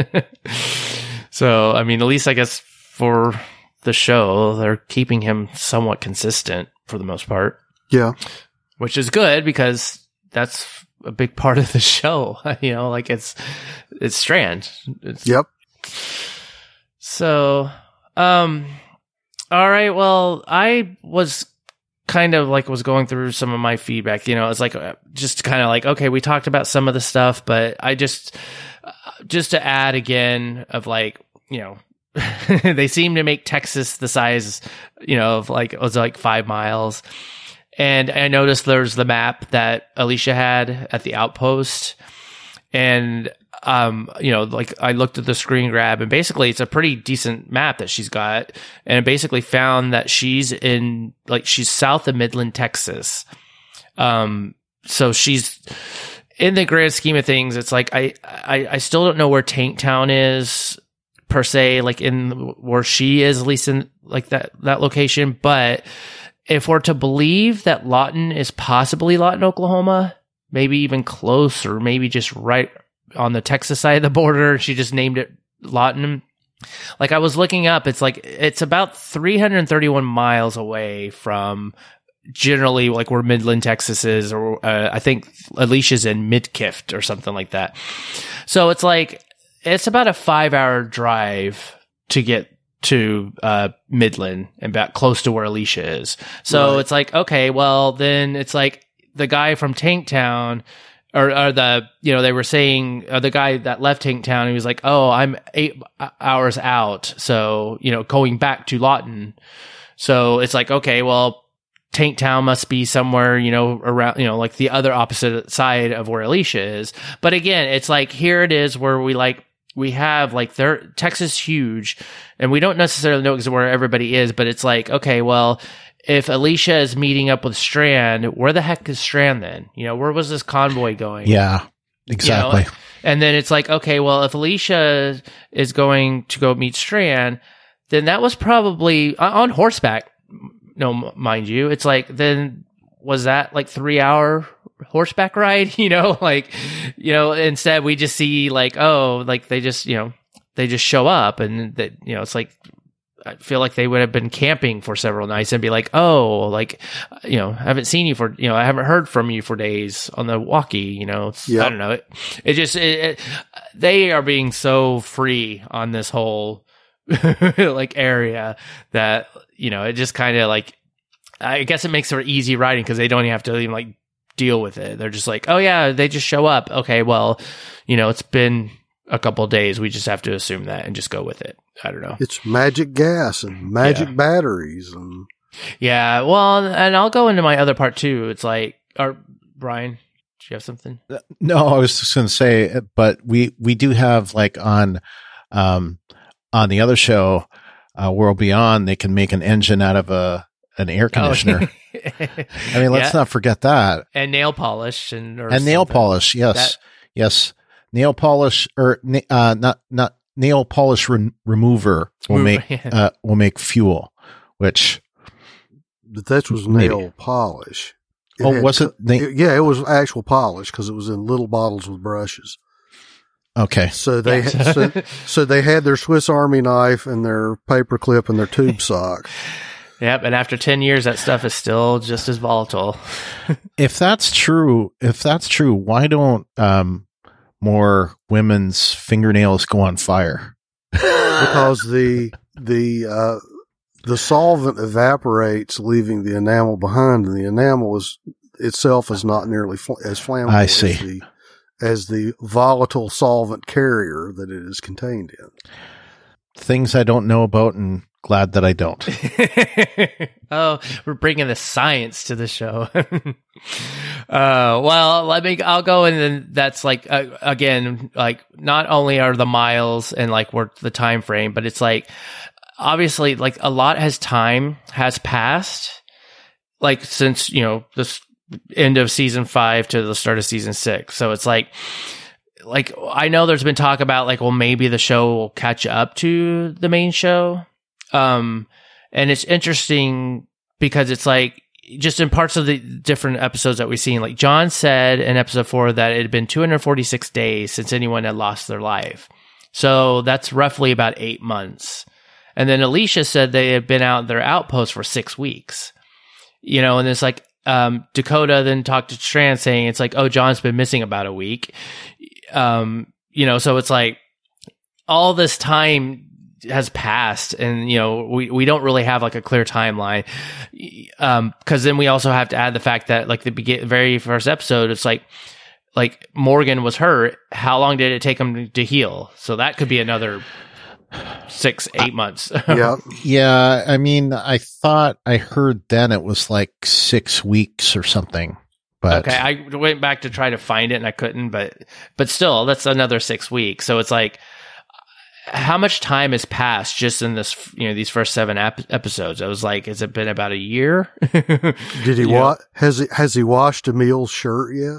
So, I mean, at least I guess for the show, they're keeping him somewhat consistent for the most part. Yeah. Which is good because that's a big part of the show. You know, like it's, it's Strand. It's, Yep. So, um, all right. Well, I was kind of like was going through some of my feedback, you know, it's like uh, just kind of like, okay, we talked about some of the stuff, but I just, uh, just to add again of like, you know, they seem to make Texas the size, you know, of like, it was like five miles. And I noticed there's the map that Alicia had at the outpost. And, um, you know, like I looked at the screen grab and basically it's a pretty decent map that she's got. And it basically found that she's in, like, she's south of Midland, Texas. Um, so she's, in the grand scheme of things, it's like I, I, I still don't know where Tanktown is per se, like in where she is, at least in like that, that location. But if we're to believe that Lawton is possibly Lawton, Oklahoma, maybe even close, or maybe just right on the Texas side of the border, she just named it Lawton. Like I was looking up, it's like, it's about three hundred thirty-one miles away from generally like where Midland, Texas is, or uh, I think Alicia's in Midkiff or something like that. So it's like, it's about a five hour drive to get to uh, Midland and back close to where Alicia is. So right. It's like, okay, well then it's like the guy from Tanktown, or, or the, you know, they were saying, uh, the guy that left Tanktown, he was like, oh, I'm eight hours out. So, you know, going back to Lawton. So it's like, okay, well, Tanktown must be somewhere, you know, around, you know, like the other opposite side of where Alicia is. But again, it's like, here it is where we like, we have like there, Texas huge, and we don't necessarily know where everybody is, but it's like, okay, well, if Alicia is meeting up with Strand, where the heck is Strand then? You know, where was this convoy going? Yeah, exactly. You know? And then it's like, okay, well, if Alicia is going to go meet Strand, then that was probably on horseback. No, mind you, it's like, then was that like three hour horseback ride? You know, like, you know, instead we just see like, oh, like they just, you know, they just show up, and that, you know, it's like, I feel like they would have been camping for several nights and be like, oh, like, you know, I haven't seen you for, you know, I haven't heard from you for days on the walkie, you know, yep. I don't know. It, it just, it, it, they are being so free on this whole like area that, you know, it just kind of like, I guess it makes it easy riding because they don't even have to even like deal with it. They're just like, oh yeah, they just show up. Okay, well, you know, it's been a couple of days. We just have to assume that and just go with it. I don't know. It's magic gas and magic yeah. batteries. And yeah, well, and I'll go into my other part too. It's like, or Brian, do you have something? No, I was just going to say, but we, we do have like on, um, on the other show, uh, World Beyond, they can make an engine out of a, an air conditioner. Oh. I mean, let's yeah. not forget that. And nail polish and, or and nail polish. Yes. That, yes. Nail polish or, uh, not, not nail polish re- remover will make, yeah. uh, will make fuel, which. But that was nail maybe. polish. It oh, was it? Na- it? Yeah, it was actual polish because it was in little bottles with brushes. Okay. So they, yeah. so, so they had their Swiss Army knife and their paper clip and their tube sock. Yep, and after ten years, that stuff is still just as volatile. If that's true, if that's true, why don't um, more women's fingernails go on fire? Because the the uh, the solvent evaporates, leaving the enamel behind, and the enamel is itself is not nearly fl- as flammable I see. as the as the volatile solvent carrier that it is contained in. Things I don't know about, and glad that I don't. Oh, we're bringing the science to the show. uh, well, let me, I'll go and then that's like, uh, again, like not only are the miles and like we're the time frame, but it's like, obviously like a lot has time has passed, like since, you know, the end of season five to the start of season six. So it's like, like, I know there's been talk about like, well, maybe the show will catch up to the main show. Um, and it's interesting because it's like just in parts of the different episodes that we've seen, like John said in episode four that it had been two hundred forty-six days since anyone had lost their life. So that's roughly about eight months. And then Alicia said they had been out their outpost for six weeks, you know, and it's like, um, Dakota then talked to Strand saying it's like, oh, John's been missing about a week. Um, you know, so it's like all this time has passed and, you know, we, we don't really have like a clear timeline. Um, cause then we also have to add the fact that like the begin- very first episode, it's like, like Morgan was hurt. How long did it take him to heal? So that could be another six, eight months. Yeah. Yeah. I mean, I thought I heard then it was like six weeks or something. But okay, I went back to try to find it and I couldn't, but but still, that's another six weeks. So it's like, how much time has passed just in this, you know, these first seven ap- episodes? I was like, has it been about a year? Did he wa- has he has he washed Emil's shirt yet?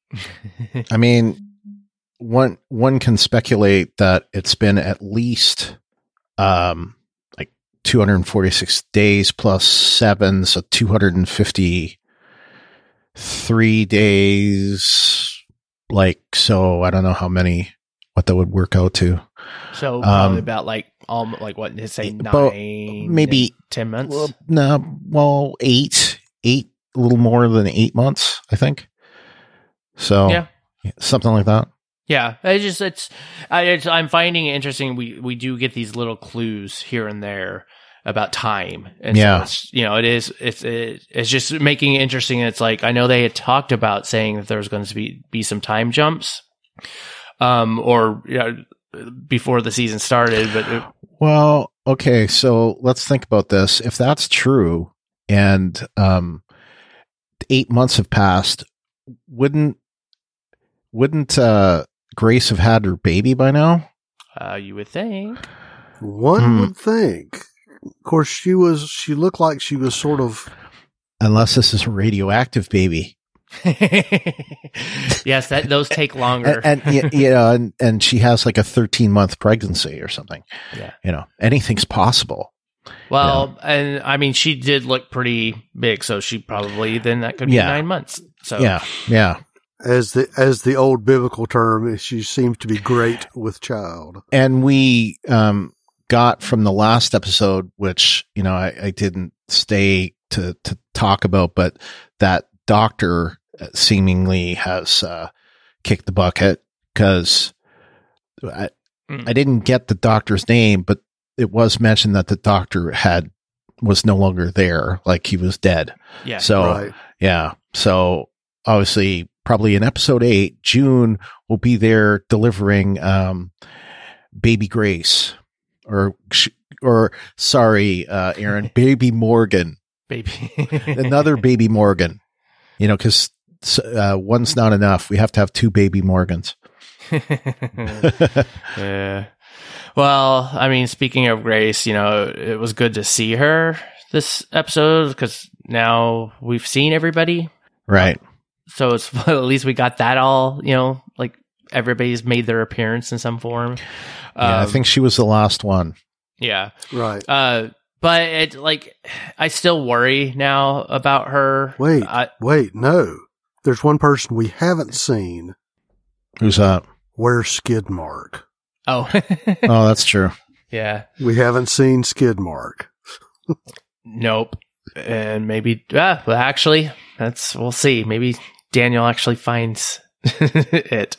I mean, one one can speculate that it's been at least um, like two hundred forty-six days plus seven, so two hundred fifty-three days. Like, so I don't know how many, what that would work out to. So probably Um, about like um like what did it say about nine maybe- ten months. Well, no, well, eight, eight, a little more than eight months, I think. So Yeah. something like that. Yeah, it just it's, I, it's I'm finding it interesting. We we do get these little clues here and there about time, and Yeah. so it's, you know, it is it's it, it's just making it interesting. It's like I know they had talked about saying that there was going to be be some time jumps, um, or you know, before the season started, but it, Well, okay, so let's think about this. If that's true, and um, eight months have passed, wouldn't wouldn't uh, Grace have had her baby by now? uh, you would think. One Hmm. would think. Of course, she was, she looked like she was sort of, Unless this is a radioactive baby, Yes, that those take longer. and, and y- you know, and, and she has like a thirteen month pregnancy or something. Yeah. You know, anything's possible. Well, and I mean, she did look pretty big, so she probably then that could be Yeah. nine months. So Yeah, yeah. as the, as the old biblical term, she seems to be great with child. And we um, got from the last episode, which, you know, I, I didn't stay to, to talk about, but that doctor seemingly has uh, kicked the bucket because I, Mm. I didn't get the doctor's name, but it was mentioned that the doctor had was no longer there, like he was dead. yeah, So, Right. yeah. So obviously, probably in episode eight, June will be there delivering um, baby Grace, or sh- or sorry, uh, Aaron, baby Morgan, baby, another baby Morgan. You know, because uh, one's not enough. We have to have two baby Morgans. Yeah. Well, I mean, speaking of Grace, you know, it was good to see her this episode because now we've seen everybody. Right. So it's at least we got that all, you know, like everybody's made their appearance in some form. Yeah, I Um, think she was the last one. yeah. Right. Uh, but it like I still worry now about her. Wait, I, wait, no. There's one person we haven't seen. Who's that? Where's Skidmark? oh, Oh, that's true. yeah. We haven't seen Skidmark. Nope. And maybe, ah, well, actually, that's, we'll see. Maybe Daniel actually finds it.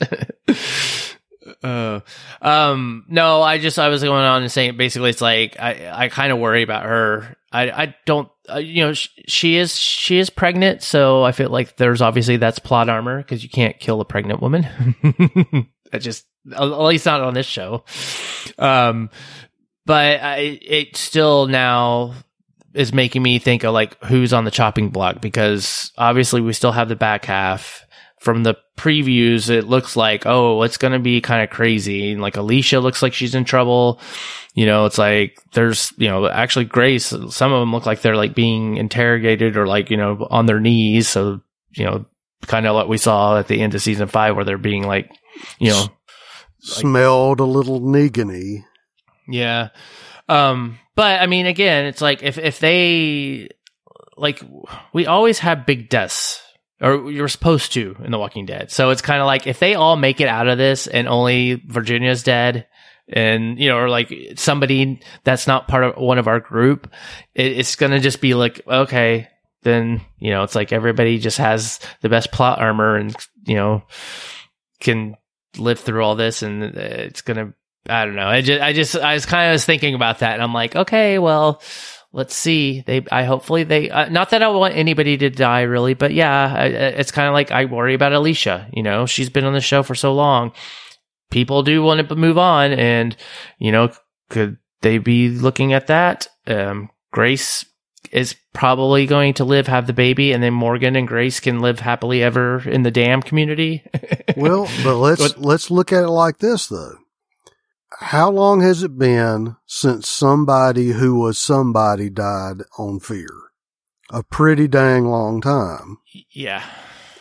uh, um, no, I just, I was going on and saying basically it's like, I, I kind of worry about her. I, I don't, uh, you know, sh- she is, she is pregnant. So I feel like there's obviously that's plot armor because you can't kill a pregnant woman. That just, at least not on this show. Um, but I, it still now is making me think of like who's on the chopping block, because obviously we still have the back half. From the previews, it looks like, oh, it's going to be kind of crazy. Like Alicia looks like she's in trouble. You know, it's like there's, you know, actually Grace, some of them look like they're like being interrogated or like, you know, on their knees. So, you know, kind of like we saw at the end of season five where they're being like, you know, Smelled a little Negan-y. yeah. Um, but I mean, again, it's like if, if they, like, we always have big deaths, or you're supposed to in The Walking Dead. So it's kind of like if they all make it out of this and only Virginia's dead, and, you know, or like somebody that's not part of one of our group, it, it's going to just be like, okay, then, you know, it's like everybody just has the best plot armor and, you know, can live through all this, and it's going to, I don't know. I just, I just, I was kind of was thinking about that, and I'm like, okay, well, let's see. They, I hopefully they, uh, not that I want anybody to die really, but yeah, I, it's kind of like I worry about Alicia. You know, she's been on the show for so long. People do want to move on, and, you know, could they be looking at that? Um, Grace is probably going to live, have the baby, and then Morgan and Grace can live happily ever in the Dam community. Well, but let's But- let's look at it like this though. How long has it been since somebody who was somebody died on Fear? A pretty dang long time. Yeah.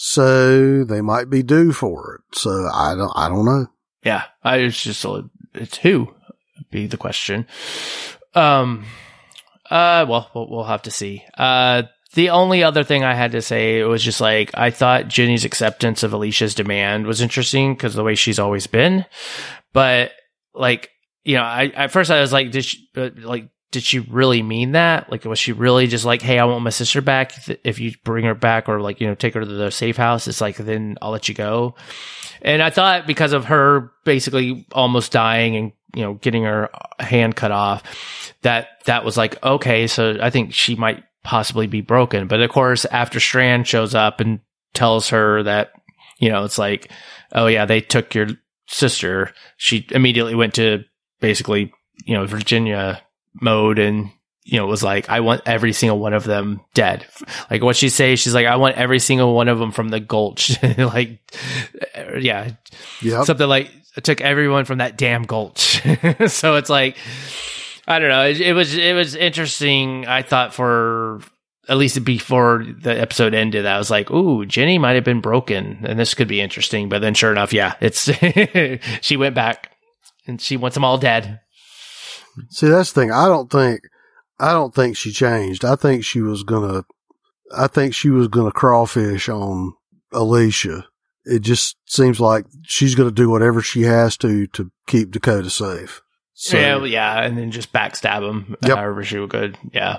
So they might be due for it. So I don't, I don't know. Yeah. I, it's just, it's who would be the question. Um, uh, well, we'll, we'll have to see. Uh, the only other thing I had to say was just like, I thought Jenny's acceptance of Alicia's demand was interesting because the way she's always been. But like, you know, I, at first I was like, did she, like, did she really mean that? Like, was she really just like, hey, I want my sister back. If you bring her back or like, you know, take her to the safe house, it's like, then I'll let you go. And I thought because of her basically almost dying and, you know, getting her hand cut off, that that was like, okay, so I think she might possibly be broken. But of course, after Strand shows up and tells her that, you know, it's like, oh yeah, they took your sister, she immediately went to basically, you know, Virginia mode and, you know, was like, I want every single one of them dead. Like what she says, she's like, I want every single one of them from the Gulch. Like, yeah, yep. Something like, it took everyone from that damn Gulch. So it's like, I don't know. It, it was, it was interesting. I thought for at least before the episode ended, I was like, ooh, Jenny might have been broken and this could be interesting. But then sure enough, yeah, it's, she went back and she wants them all dead. See, that's the thing. I don't think, I don't think she changed. I think she was gonna, I think she was gonna crawfish on Alicia. It just seems like she's gonna do whatever she has to to keep Dakota safe. So, yeah, yeah, and then just backstab him yep. however she could. Yeah.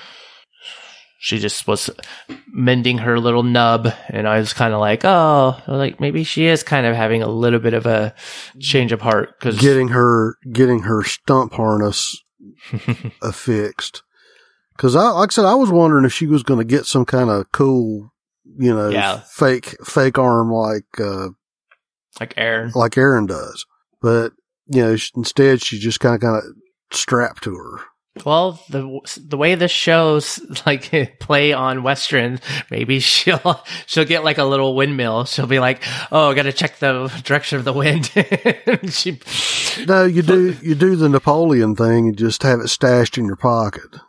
She just was mending her little nub, and I was kind of like, oh, like maybe she is kind of having a little bit of a change of heart because getting her getting her stump harness affixed. Because I, like I said, I was wondering if she was going to get some kind of cool, you know, yeah. fake fake arm like uh, like Aaron, like Aaron does, but you know, she, instead she just kind of kind of strapped to her. Well, the the way this shows like play on Westerns, maybe she'll she'll get like a little windmill. She'll be like, "Oh, I got to check the direction of the wind." she, no, you do you do the Napoleon thing and just have it stashed in your pocket.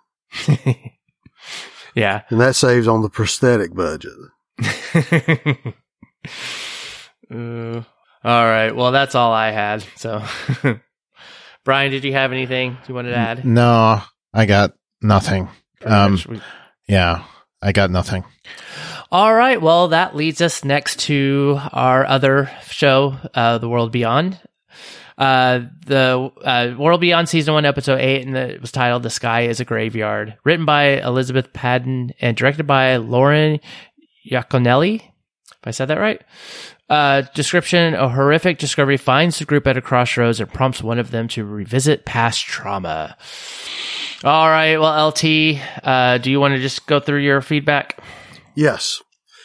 Yeah, and that saves on the prosthetic budget. uh, all right, well, that's all I had. So. Brian, did you have anything you wanted to add? No, I got nothing. Um, we- yeah, I got nothing. All right. Well, that leads us next to our other show, uh, The World Beyond. Uh, the uh, World Beyond Season one, Episode eight, and it was titled The Sky is a Graveyard. Written by Elizabeth Padden and directed by Lauren Iaconelli, if I said that right. Uh, description: a horrific discovery finds the group at a crossroads and prompts one of them to revisit past trauma. All right. Well, L T, uh, do you want to just go through your feedback? Yes.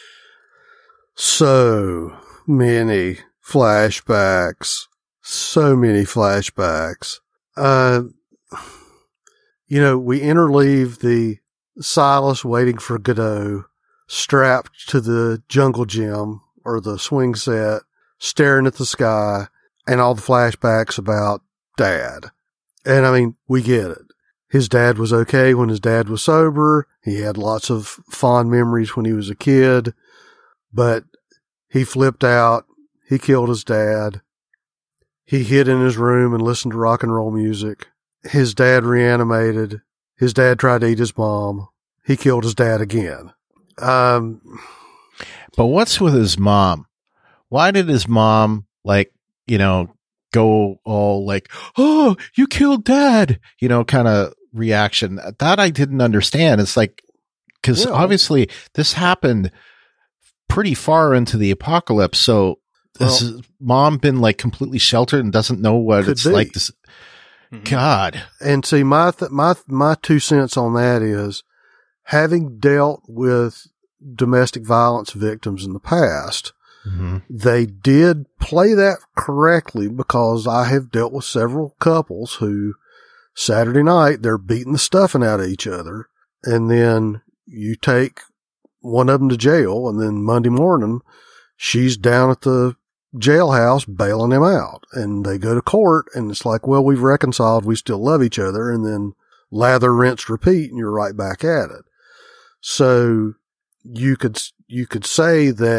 So many flashbacks. So many flashbacks. Uh, you know, we interleave the Silas waiting for Godot strapped to the jungle gym or the swing set, staring at the sky, and all the flashbacks about Dad. And I mean, we get it. His dad was okay when his dad was sober. He had lots of fond memories when he was a kid, but he flipped out. He killed his dad. He hid in his room and listened to rock and roll music. His dad reanimated. His dad tried to eat his mom. He killed his dad again. Um, But what's with his mom? Why did his mom, like, you know, go all like, oh, you killed Dad, you know, kind of reaction? That I didn't understand. It's like, because well, obviously this happened pretty far into the apocalypse. So well, has his mom been like completely sheltered and doesn't know what it's be. like to, mm-hmm. God. And see, my, th- my, my two cents on that is, having dealt with domestic violence victims in the past, mm-hmm. they did play that correctly, because I have dealt with several couples who Saturday night, they're beating the stuffing out of each other, and then you take one of them to jail, and then Monday morning she's down at the jailhouse bailing him out, and they go to court, and it's like, well, we've reconciled, we still love each other, and then lather, rinse, repeat, and you're right back at it. So you could, you could say that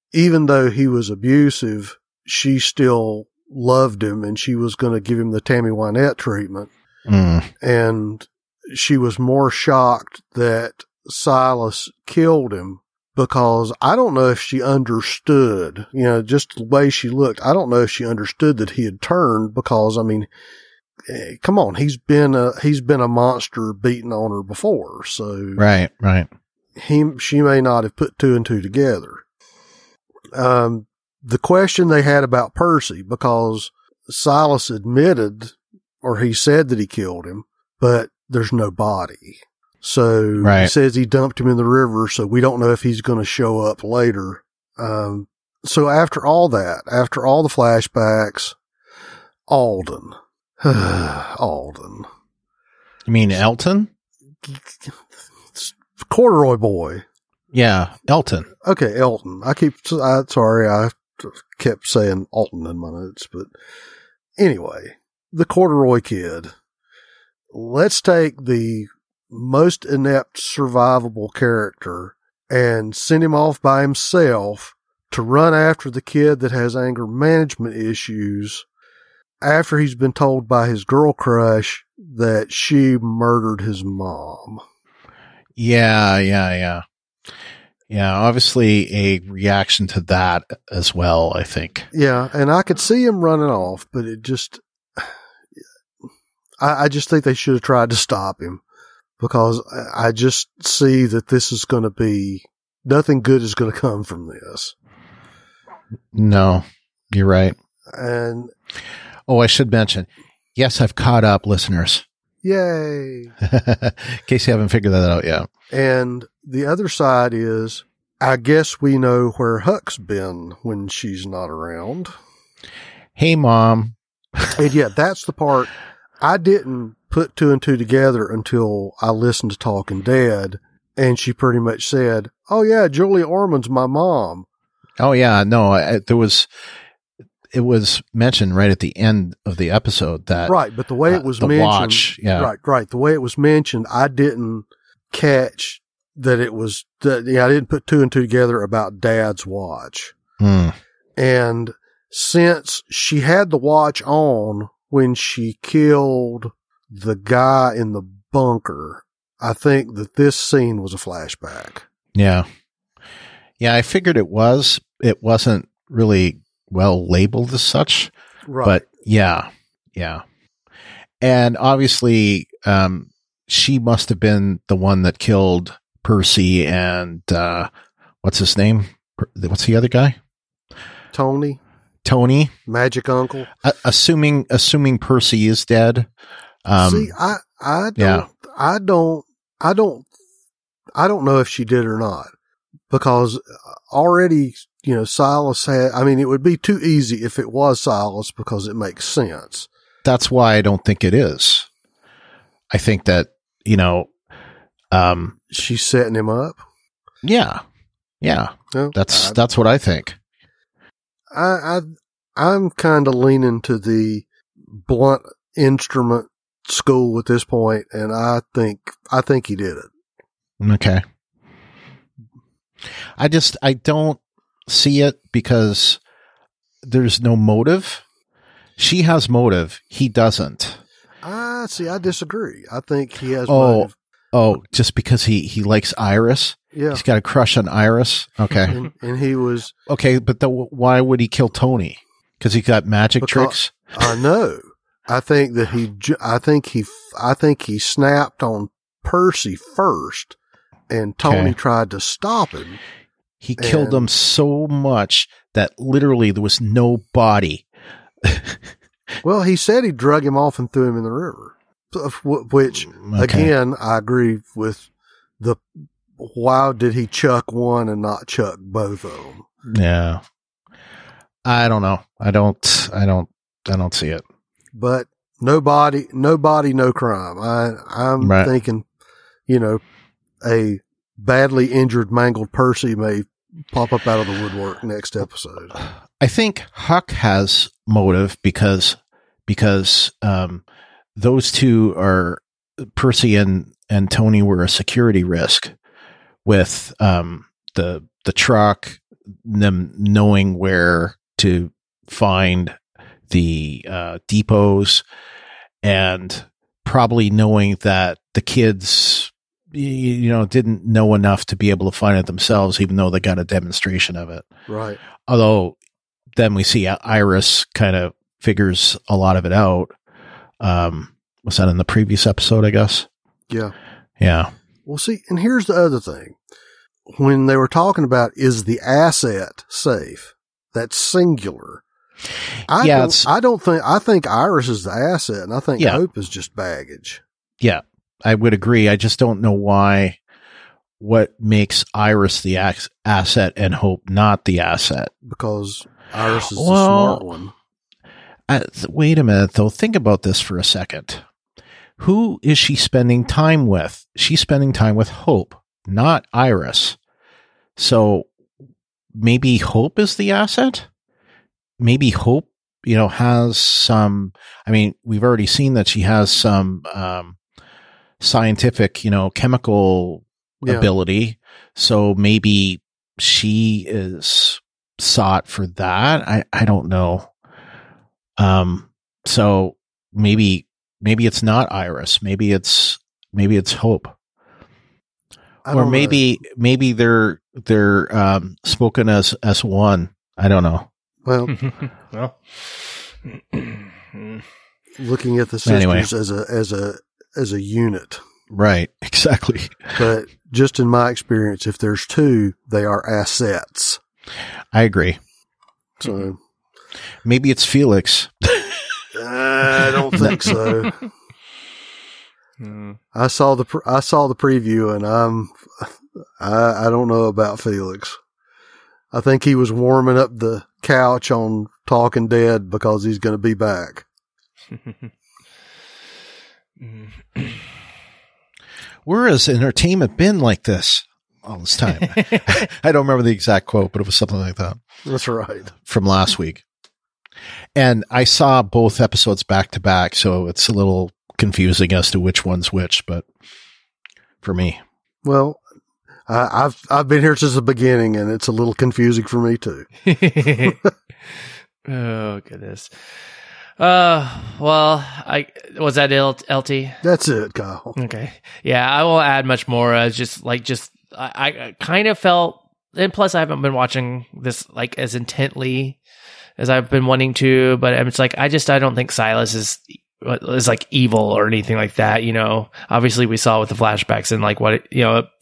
even though he was abusive, she still loved him and she was going to give him the Tammy Wynette treatment. Mm. And she was more shocked that Silas killed him because I don't know if she understood, you know, just the way she looked. I don't know if she understood that he had turned because, I mean, eh, come on, he's been a, he's been a monster beating on her before. So right, right. He, she may not have put two and two together. Um, the question they had about Percy, because Silas admitted, or he said that he killed him, but there's no body. So right. He says he dumped him in the river, so we don't know if he's going to show up later. Um, so after all that, after all the flashbacks, Alden. Alden. You mean Elton? Corduroy boy. Yeah, Elton. Okay, Elton. I keep, I, sorry, I kept saying Alton in my notes, but anyway, the corduroy kid. Let's take the most inept survivable character and send him off by himself to run after the kid that has anger management issues after he's been told by his girl crush that she murdered his mom. Yeah, yeah, yeah. Yeah, obviously a reaction to that as well, I think. Yeah, and I could see him running off, but it just, I, I just think they should have tried to stop him. Because I just see that this is going to be, nothing good is going to come from this. No, you're right. And oh, I should mention, yes, I've caught up, listeners. Yay. In case you haven't figured that out yet. And the other side is, I guess we know where Huck's been when she's not around. Hey, Mom. And yeah, that's the part I didn't put two and two together until I listened to Talking Dead, and she pretty much said, oh yeah, Julia Ormond's my mom. Oh yeah, no, I, there was, it was mentioned right at the end of the episode that. Right, but the way it was uh, the mentioned. watch, yeah. Right, right. The way it was mentioned, I didn't catch that it was, that, yeah, I didn't put two and two together about Dad's watch. Hmm. And since she had the watch on when she killed the guy in the bunker, I think that this scene was a flashback. Yeah. Yeah, I figured it was. It wasn't really well labeled as such. Right. But yeah. Yeah. And obviously, um, she must have been the one that killed Percy and, uh, what's his name? What's the other guy? Tony. Tony. Magic Uncle. Uh, assuming, assuming Percy is dead. Um, See, I, I don't, yeah. I don't, I don't, I don't know if she did or not, because already, you know, Silas had, I mean, it would be too easy if it was Silas because it makes sense. That's why I don't think it is. I think that, you know, um, she's setting him up. Yeah. Yeah. Well, that's, I, that's what I think. I, I, I'm kind of leaning to the blunt instrument school at this point, and I think I think he did it. Okay. I just I don't see it because there's no motive. She has motive. He doesn't. I see. I disagree. I think he has oh, motive. Oh, just because he, he likes Iris? Yeah. He's got a crush on Iris? Okay. And, and he was... Okay, but the, why would he kill Tony? Because he got magic because, tricks? I know. I think that he, I think he, I think he snapped on Percy first, and Tony okay. tried to stop him. He killed and, him so much that literally there was no body. Well, he said he drug him off and threw him in the river, which okay. again, I agree with the, why did he chuck one and not chuck both of them? Yeah. I don't know. I don't, I don't, I don't see it. But nobody, nobody, no crime. I, I'm right. thinking, you know, a badly injured, mangled Percy may pop up out of the woodwork next episode. I think Huck has motive because, because, um, those two are, Percy and, and Tony were a security risk with, um, the, the truck, them knowing where to find the uh, depots, and probably knowing that the kids, you know, didn't know enough to be able to find it themselves, even though they got a demonstration of it. Right. Although then we see Iris kind of figures a lot of it out. Um, was that in the previous episode, I guess? Yeah. Yeah. Well, see, and here's the other thing. When they were talking about, is the asset safe? That's singular. I yeah, don't, I don't think, I think Iris is the asset, and I think yeah. Hope is just baggage. Yeah, I would agree. I just don't know why, what makes Iris the ac- asset and Hope not the asset. Because Iris is well, the smart one. Uh, th- wait a minute, though. Think about this for a second. Who is she spending time with? She's spending time with Hope, not Iris. So maybe Hope is the asset? Maybe Hope, you know, has some, I mean, we've already seen that she has some um, scientific, you know, chemical yeah. ability. So maybe she is sought for that. I, I don't know. Um, so maybe, maybe it's not Iris. Maybe it's, maybe it's Hope. Or maybe, know. maybe they're, they're, um, spoken as, as one. I don't know. Well, well, looking at the sisters anyway. as a, as a, as a unit. Right. Exactly. But just in my experience, if there's two, they are assets. I agree. So maybe it's Felix. I don't think so. I saw the, pre- I saw the preview, and I'm, I, I don't know about Felix. I think he was warming up the couch on Talking Dead because he's going to be back. Where has entertainment been like this all this time? I don't remember the exact quote, but it was something like that. That's right. From last week. And I saw both episodes back to back, so it's a little confusing as to which one's which, but for me. Well, I, I've I've been here since the beginning, and it's a little confusing for me too. Oh goodness. Uh, well, I was that L- LT. That's it, Kyle. Okay, yeah, I won't add much more. I was just like, just I, I kind of felt, and plus I haven't been watching this like as intently as I've been wanting to, but it's like I just I don't think Silas is. is like evil or anything like that, you know. Obviously we saw with the flashbacks and like what it, you know,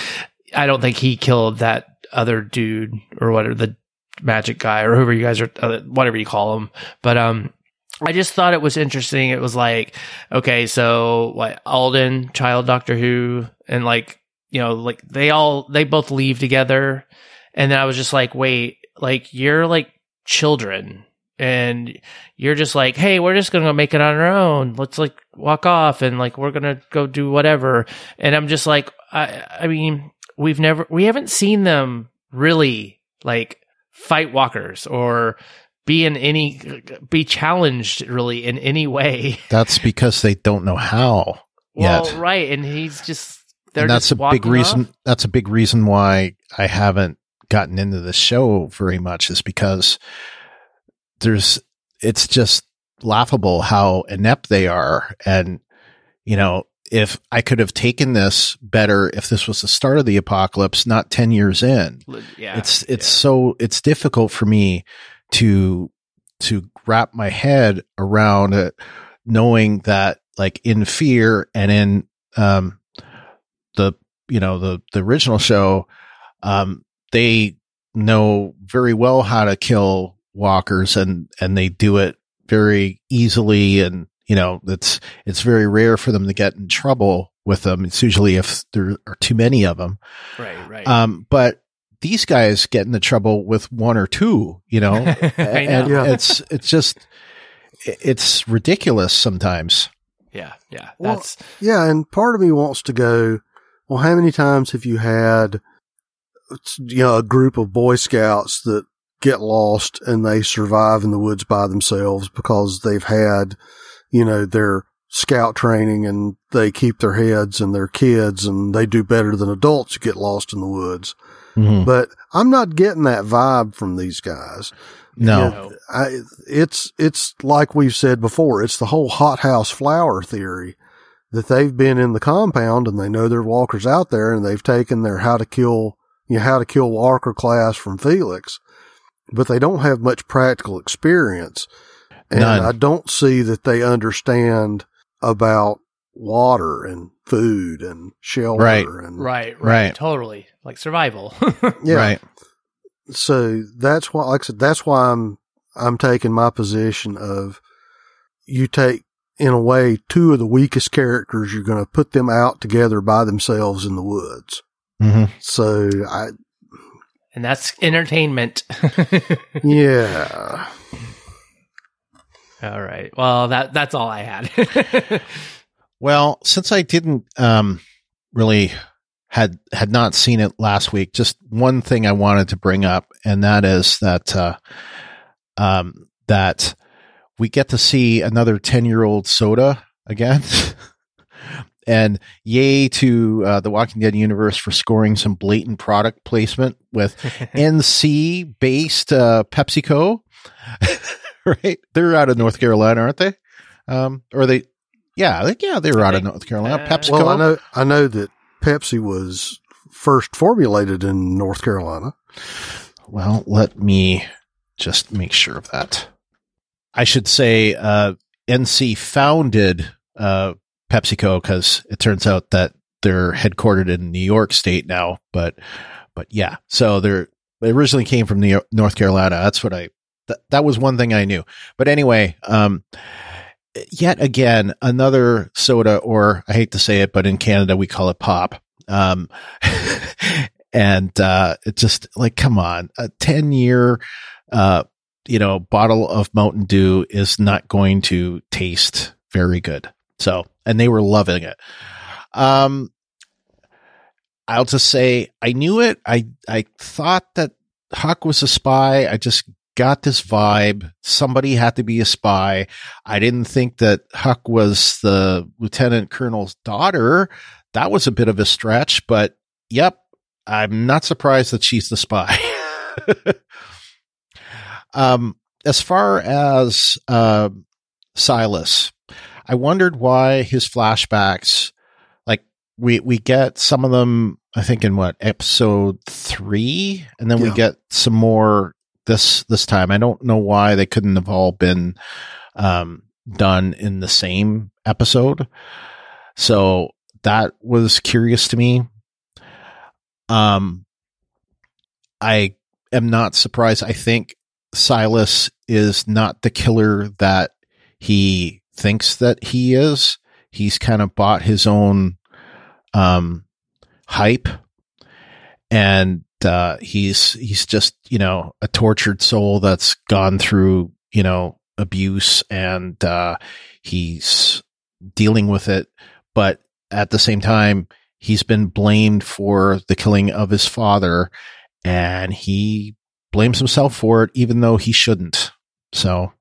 I don't think he killed that other dude or whatever, the magic guy or whoever you guys are, uh, whatever you call him. But um I just thought it was interesting. It was like, okay, so what, Alden, child Doctor Who, and like, you know, like they all they both leave together, and then I was just like, wait, like you're like children. And you're just like, hey, we're just going to make it on our own. Let's like walk off and like, we're going to go do whatever. And I'm just like, I, I mean, we've never, we haven't seen them really like fight walkers or be in any, be challenged really in any way. That's because they don't know how well, yet. Right. And he's just, they're and that's just a big reason. off. That's a big reason why I haven't gotten into the show very much, is because there's, it's just laughable how inept they are. And, you know, if I could have taken this better, if this was the start of the apocalypse, not ten years in, yeah, it's, it's yeah. so, it's difficult for me to, to wrap my head around it, knowing that like in Fear and in, um, the, you know, the, the original show, um, they know very well how to kill walkers, and and they do it very easily, and you know it's it's very rare for them to get in trouble with them. It's usually if there are too many of them, right right um but these guys get into trouble with one or two, you know, and yeah. it's it's just it's ridiculous sometimes. yeah yeah well, that's yeah and part of me wants to go, well, how many times have you had, you know, a group of Boy Scouts that get lost and they survive in the woods by themselves because they've had, you know, their scout training and they keep their heads and they're kids and they do better than adults who get lost in the woods. Mm-hmm. But I'm not getting that vibe from these guys. No, It, I, it's, it's like we've said before, it's the whole hothouse flower theory that they've been in the compound and they know there are walkers out there and they've taken their how to kill, you know, how to kill walker class from Felix, but they don't have much practical experience. And None. I don't see that they understand about water and food and shelter. Right. And Right, right, Right. totally. Like survival. yeah. right. So that's why, like I said, that's why I'm, I'm taking my position of you take, in a way, two of the weakest characters, you're going to put them out together by themselves in the woods. Mm-hmm. So I, And that's entertainment. yeah. All right. Well, that that's all I had. Well, since I didn't um, really had had not seen it last week, just one thing I wanted to bring up, and that is that uh, um, that we get to see another ten-year-old Soda again. And yay to uh, the Walking Dead universe for scoring some blatant product placement with N C-based uh, PepsiCo. Right? They're out of North Carolina, aren't they? Um, or they, yeah, they, yeah, they were out of North Carolina. Uh, PepsiCo. Well, I know, I know that Pepsi was first formulated in North Carolina. Well, let me just make sure of that. I should say uh, N C founded uh, PepsiCo because it turns out that they're headquartered in New York State now. But, but yeah, so they're they originally came from New York, North Carolina. That's what I. That, that was one thing I knew. But anyway, um, yet again, another soda, or I hate to say it, but in Canada we call it pop. Um, and uh, it just like, come on, a ten year, uh, you know, bottle of Mountain Dew is not going to taste very good. So, and they were loving it. Um, I'll just say I knew it. I I thought that Huck was a spy. I just got this vibe. Somebody had to be a spy. I didn't think that Huck was the lieutenant colonel's daughter. That was a bit of a stretch, but yep, I'm not surprised that she's the spy. um, as far as uh, Silas, I wondered why his flashbacks, like we we get some of them, I think in what, episode three, and then Yeah. we get some more this this time. I don't know why they couldn't have all been um, done in the same episode. So that was curious to me. Um, I am not surprised. I think Silas is not the killer that he thinks that he is. He's kind of bought his own um, hype, and uh, he's he's just, you know, a tortured soul that's gone through, you know, abuse, and uh, he's dealing with it. But at the same time, he's been blamed for the killing of his father, and he blames himself for it, even though he shouldn't. So,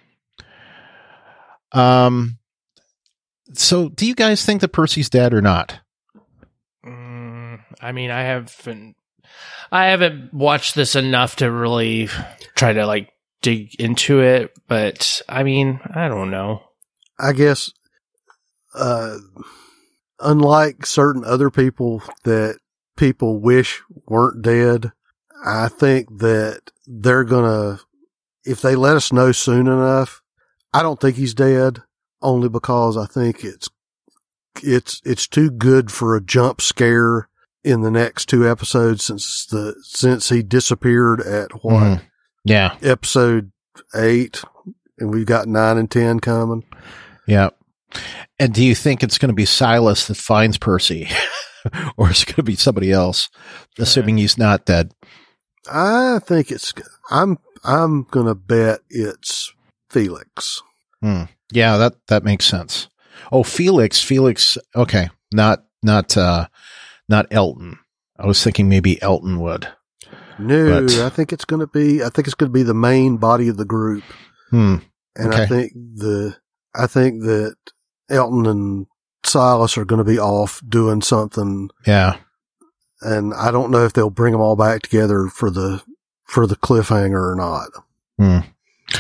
um, so do you guys think that Percy's dead or not? Mm, I mean, I haven't, I haven't watched this enough to really try to like dig into it. But I mean, I don't know. I guess, uh, unlike certain other people that people wish weren't dead, I think that they're gonna, if they let us know soon enough, I don't think he's dead, only because I think it's, it's, it's too good for a jump scare in the next two episodes since the, since he disappeared at what? Mhm. Yeah. Episode eight, and we've got nine and ten coming. Yeah. And do you think it's going to be Silas that finds Percy, or is it going to be somebody else, assuming he's not dead? I think it's, I'm, I'm going to bet it's Felix. Hmm. Yeah, that, that makes sense. Oh, Felix, Felix. Okay. Not, not, uh, not Elton. I was thinking maybe Elton would. No, But- I think it's going to be, I think it's going to be the main body of the group. Hmm. And Okay. I think the, I think that Elton and Silas are going to be off doing something. Yeah. And I don't know if they'll bring them all back together for the, for the cliffhanger or not. Hmm.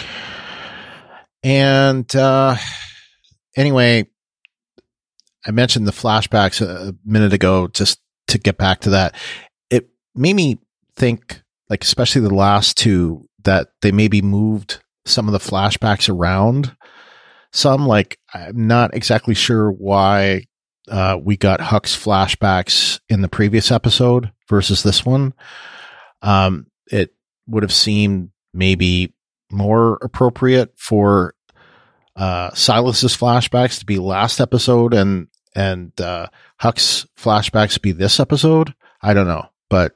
And, uh, anyway, I mentioned the flashbacks a minute ago, just to get back to that. It made me think, like, especially the last two, that they maybe moved some of the flashbacks around some. Like, I'm not exactly sure why uh, we got Huck's flashbacks in the previous episode versus this one. Um, it would have seemed maybe more appropriate for uh, Silas's flashbacks to be last episode and and uh, Huck's flashbacks to be this episode. I don't know, but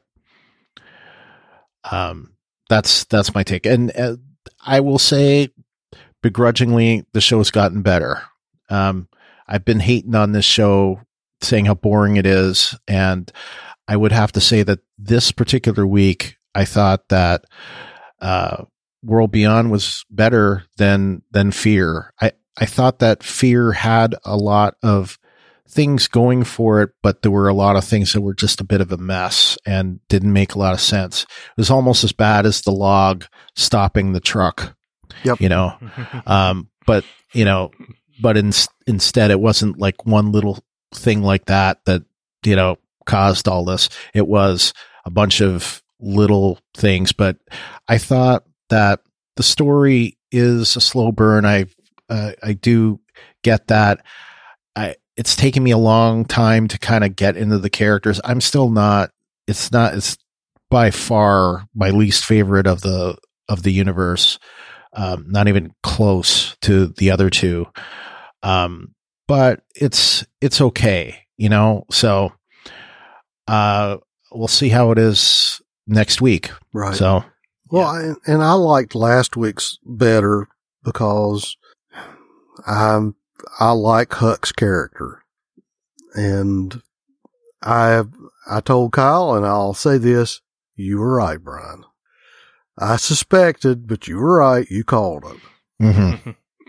um, that's that's my take. And uh, I will say, begrudgingly, the show's gotten better. Um, I've been hating on this show, saying how boring it is, and I would have to say that this particular week, I thought that uh, World Beyond was better than than Fear. I, I thought that Fear had a lot of things going for it, but there were a lot of things that were just a bit of a mess and didn't make a lot of sense. It was almost as bad as the log stopping the truck. Yep. You know, um, but you know, but in, instead it wasn't like one little thing like that that, you know, caused all this. It was a bunch of little things, but I thought that the story is a slow burn. I, uh, I do get that. I, it's taken me a long time to kind of get into the characters. I'm still not, it's not, it's by far my least favorite of the, of the universe. Um, not even close to the other two. Um, but it's, it's okay, you know? So, uh, we'll see how it is next week. Right. So, well, yeah. I, and I liked last week's better because I'm, I like Huck's character. And I, I told Kyle, and I'll say this, you were right, Brian. I suspected, but you were right. You called it. Mm-hmm.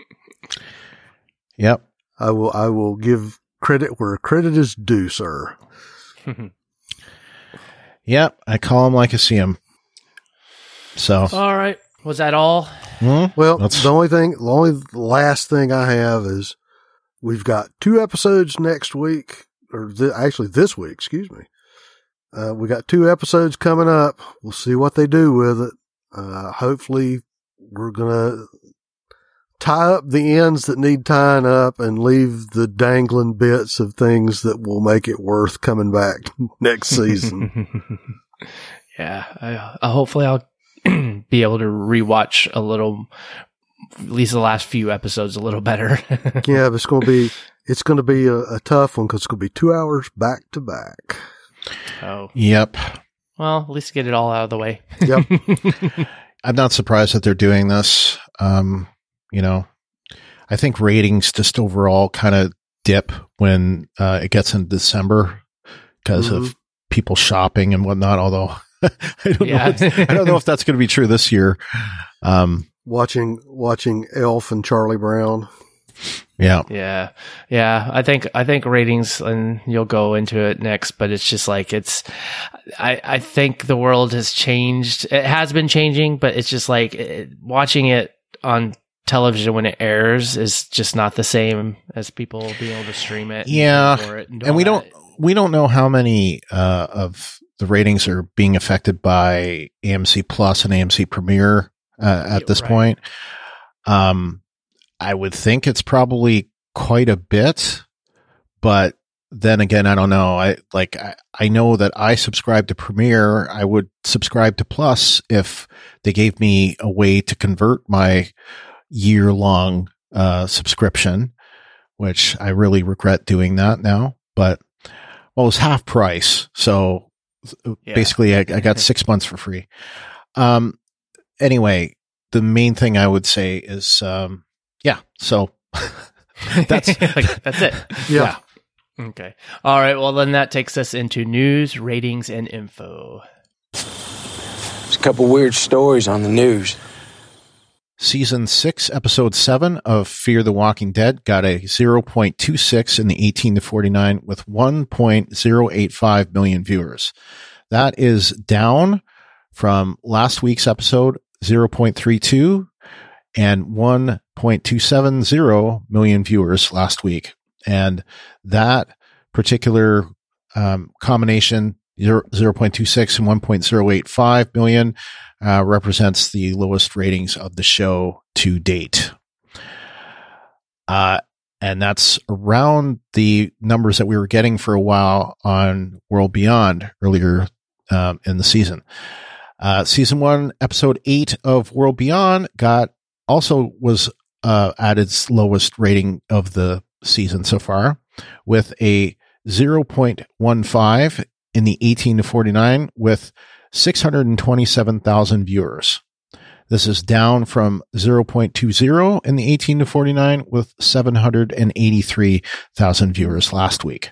Yep. I will, I will give credit where credit is due, sir. Yep. I call him like I see him. So. All right. Was that all? Mm-hmm. Well, That's- the only thing, the only last thing I have is we've got two episodes next week, or th- actually this week, excuse me. Uh, we got two episodes coming up. We'll see what they do with it. Uh, hopefully we're going to tie up the ends that need tying up and leave the dangling bits of things that will make it worth coming back next season. Yeah. I, uh, hopefully I'll be able to rewatch a little, at least the last few episodes a little better. Yeah, but it's going to be, it's going to be a, a tough one because it's going to be two hours back to back. Oh. Yep. Well, at least get it all out of the way. Yep. I'm not surprised that they're doing this. Um, you know, I think ratings just overall kind of dip when uh, it gets in December because Mm-hmm. of people shopping and whatnot. Although I don't Yeah. know, if, I don't know if that's going to be true this year. Um, Watching, watching Elf and Charlie Brown. yeah. Yeah. Yeah. I think, I think ratings, and you'll go into it next, but it's just like, it's, I, I think the world has changed. It has been changing, but it's just like it, watching it on television when it airs is just not the same as people being able to stream it. Yeah. And, pay for it and, do And all we that. don't, we don't know how many uh, of the ratings are being affected by A M C Plus and A M C Premiere uh, at Yeah, this right. point. Um, I would think it's probably quite a bit, but then again, I don't know. I like, I, I know that I subscribe to Premiere. I would subscribe to Plus if they gave me a way to convert my year long, uh, subscription, which I really regret doing that now, but well, it was half price. So Yeah. basically I, I got six months for free. Um, anyway, the main thing I would say is, um, yeah, so that's, like, that's it. Yeah. Okay. All right. Well, then that takes us into news, ratings, and info. There's a couple weird stories on the news. Season six, episode seven of Fear the Walking Dead got a zero point two six in the eighteen to forty-nine with one point zero eight five million viewers. That is down from last week's episode, zero point three two and one point two seven zero million viewers last week. And that particular um, combination, zero point two six and one point zero eight five million, uh, represents the lowest ratings of the show to date. Uh, and that's around the numbers that we were getting for a while on World Beyond earlier um, in the season. Uh, season one, episode eight of World Beyond got also was uh, at its lowest rating of the season so far, with a zero point one five in the eighteen to forty-nine with six hundred twenty-seven thousand viewers. This is down from zero point two zero in the eighteen to forty-nine with seven hundred eighty-three thousand viewers last week.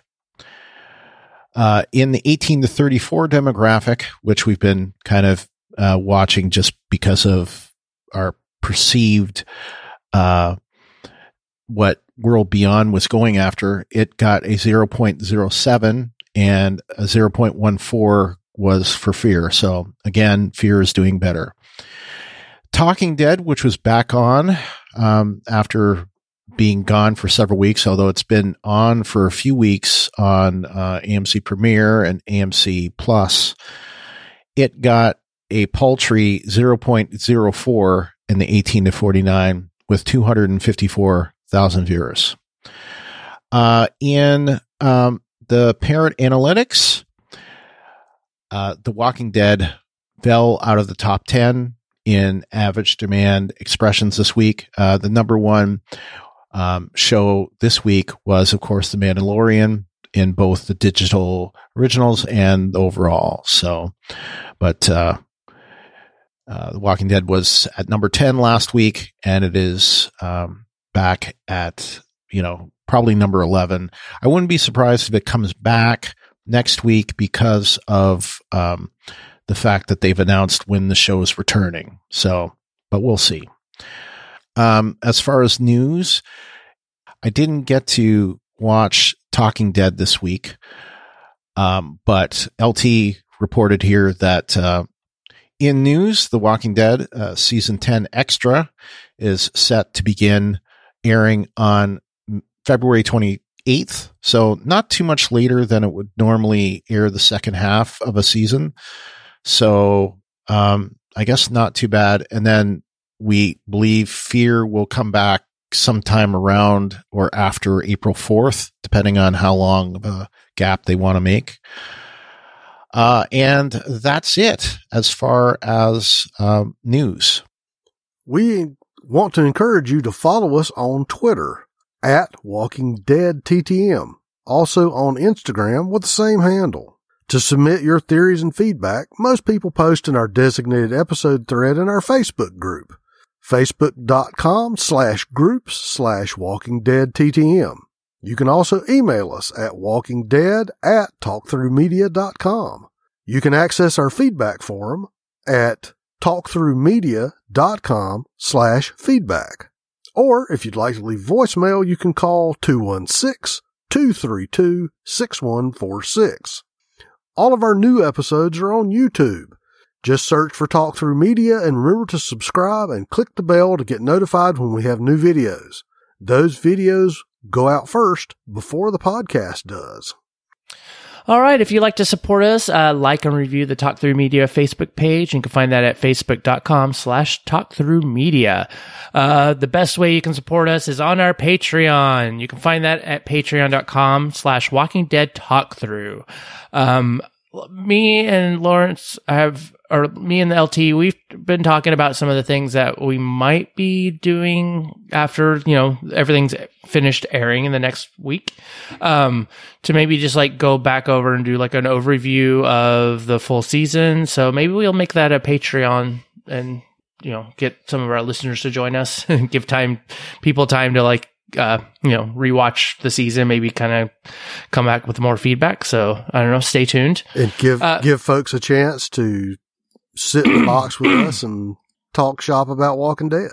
Uh, in the eighteen to thirty-four demographic, which we've been kind of uh, watching just because of our perceived uh, what World Beyond was going after, it got a zero point zero seven and a zero point one four was for Fear. So again, Fear is doing better. Talking Dead, which was back on um, after being gone for several weeks, although it's been on for a few weeks on uh, A M C Premiere and A M C Plus, it got a paltry zero point zero four in the eighteen to forty-nine with two hundred fifty-four thousand viewers. Uh, in um, the parent analytics, uh, The Walking Dead fell out of the top ten in average demand expressions this week. Uh, the number one um, show this week was, of course, The Mandalorian in both the digital originals and the overall. So, but uh, uh, The Walking Dead was at number ten last week, and it is um, back at, you know, probably number eleven. I wouldn't be surprised if it comes back next week because of um, the fact that they've announced when the show is returning. So, but we'll see. Um, as far as news, I didn't get to watch Talking Dead this week. Um, but L T reported here that, uh, in news, The Walking Dead, uh, season ten extra is set to begin airing on February twenty-eighth. So not too much later than it would normally air the second half of a season. So, um, I guess not too bad. And then we believe Fear will come back sometime around or after April fourth, depending on how long of a gap they want to make. Uh, and that's it as far as um, news. We want to encourage you to follow us on Twitter at Walking Dead T T M. Also on Instagram with the same handle. To submit your theories and feedback, most people post in our designated episode thread in our Facebook group, facebook.com slash groups slash Walking Dead TTM. You can also email us at walkingdead at talkthroughmedia.com. You can access our feedback forum at talkthroughmedia.com slash feedback. Or if you'd like to leave voicemail, you can call two one six, two three two, six one four six. All of our new episodes are on YouTube. Just search for Talk Through Media and remember to subscribe and click the bell to get notified when we have new videos. Those videos go out first before the podcast does. All right. If you'd like to support us, uh, like and review the Talk Through Media Facebook page. You can find that at facebook.com slash Talk Through Media. Uh, the best way you can support us is on our Patreon. You can find that at patreon.com slash Walking Dead Talk Through. Um, me and Lawrence have, or me and the L T, we've been talking about some of the things that we might be doing after, you know, everything's finished airing in the next week. Um, to maybe just like go back over and do like an overview of the full season. So maybe we'll make that a Patreon and, you know, get some of our listeners to join us and give time, people time to like, uh, you know, rewatch the season, maybe kind of come back with more feedback. So I don't know, stay tuned. And give, uh, give folks a chance to sit in the box with us and talk shop about Walking Dead.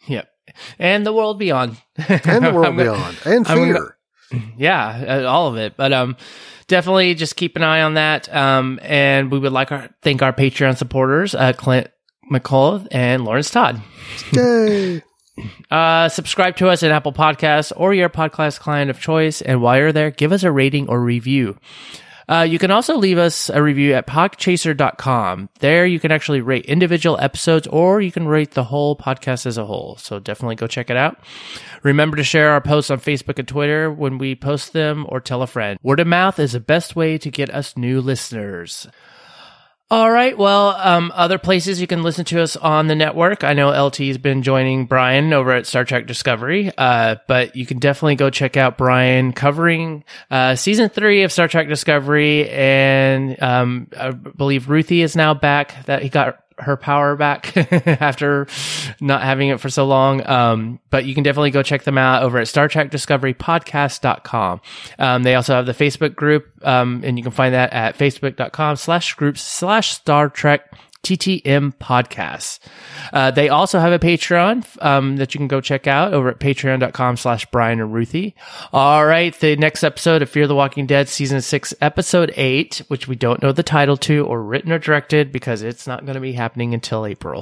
Yep. And the world beyond. And the world beyond. And fear. Gonna, yeah, all of it. But um, definitely just keep an eye on that. Um, and we would like to thank our Patreon supporters, uh, Clint McCullough and Lawrence Todd. Yay. Uh, subscribe to us in Apple Podcasts or your podcast client of choice. And while you're there, give us a rating or review. Uh, you can also leave us a review at podchaser dot com. There you can actually rate individual episodes, or you can rate the whole podcast as a whole. So definitely go check it out. Remember to share our posts on Facebook and Twitter when we post them, or tell a friend. Word of mouth is the best way to get us new listeners. All right. Well, um, other places you can listen to us on the network. I know L T has been joining Brian over at Star Trek Discovery, uh, but you can definitely go check out Brian covering uh, season three of Star Trek Discovery. And um, I believe Ruthie is now back, that he got her power back after not having it for so long. Um, but you can definitely go check them out over at star trek discovery podcast dot com. Um, they also have the Facebook group, um, and you can find that at facebook dot com slash groups slash Star Trek T T M podcasts. Uh, they also have a Patreon, um, that you can go check out over at patreon dot com slash Brian and Ruthie. All right. The next episode of Fear the Walking Dead, season six, episode eight, which we don't know the title to, or written or directed, because it's not going to be happening until April.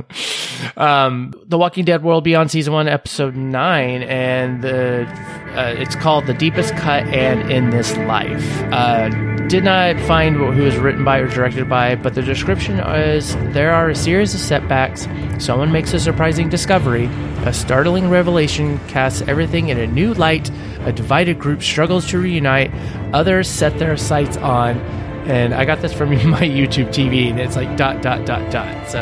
um, The Walking Dead World Beyond season one, episode nine, and the, uh, it's called The Deepest Cut and In This Life. Uh, did not find who was written by or directed by, but the description is there are a series of setbacks. Someone makes a surprising discovery. A startling revelation casts everything in a new light. A divided group struggles to reunite. Others set their sights on. And I got this from my YouTube T V, and it's like dot, dot, dot, dot. So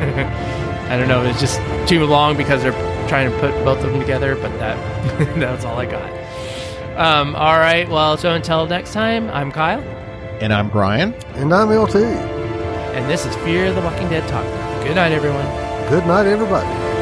I don't know. It's just too long because they're trying to put both of them together, but that that's all I got. Um, all right. Well, so until next time, I'm Kyle. And I'm Brian. And I'm L T. And this is Fear the Walking Dead Talk. Good night, everyone. Good night, everybody.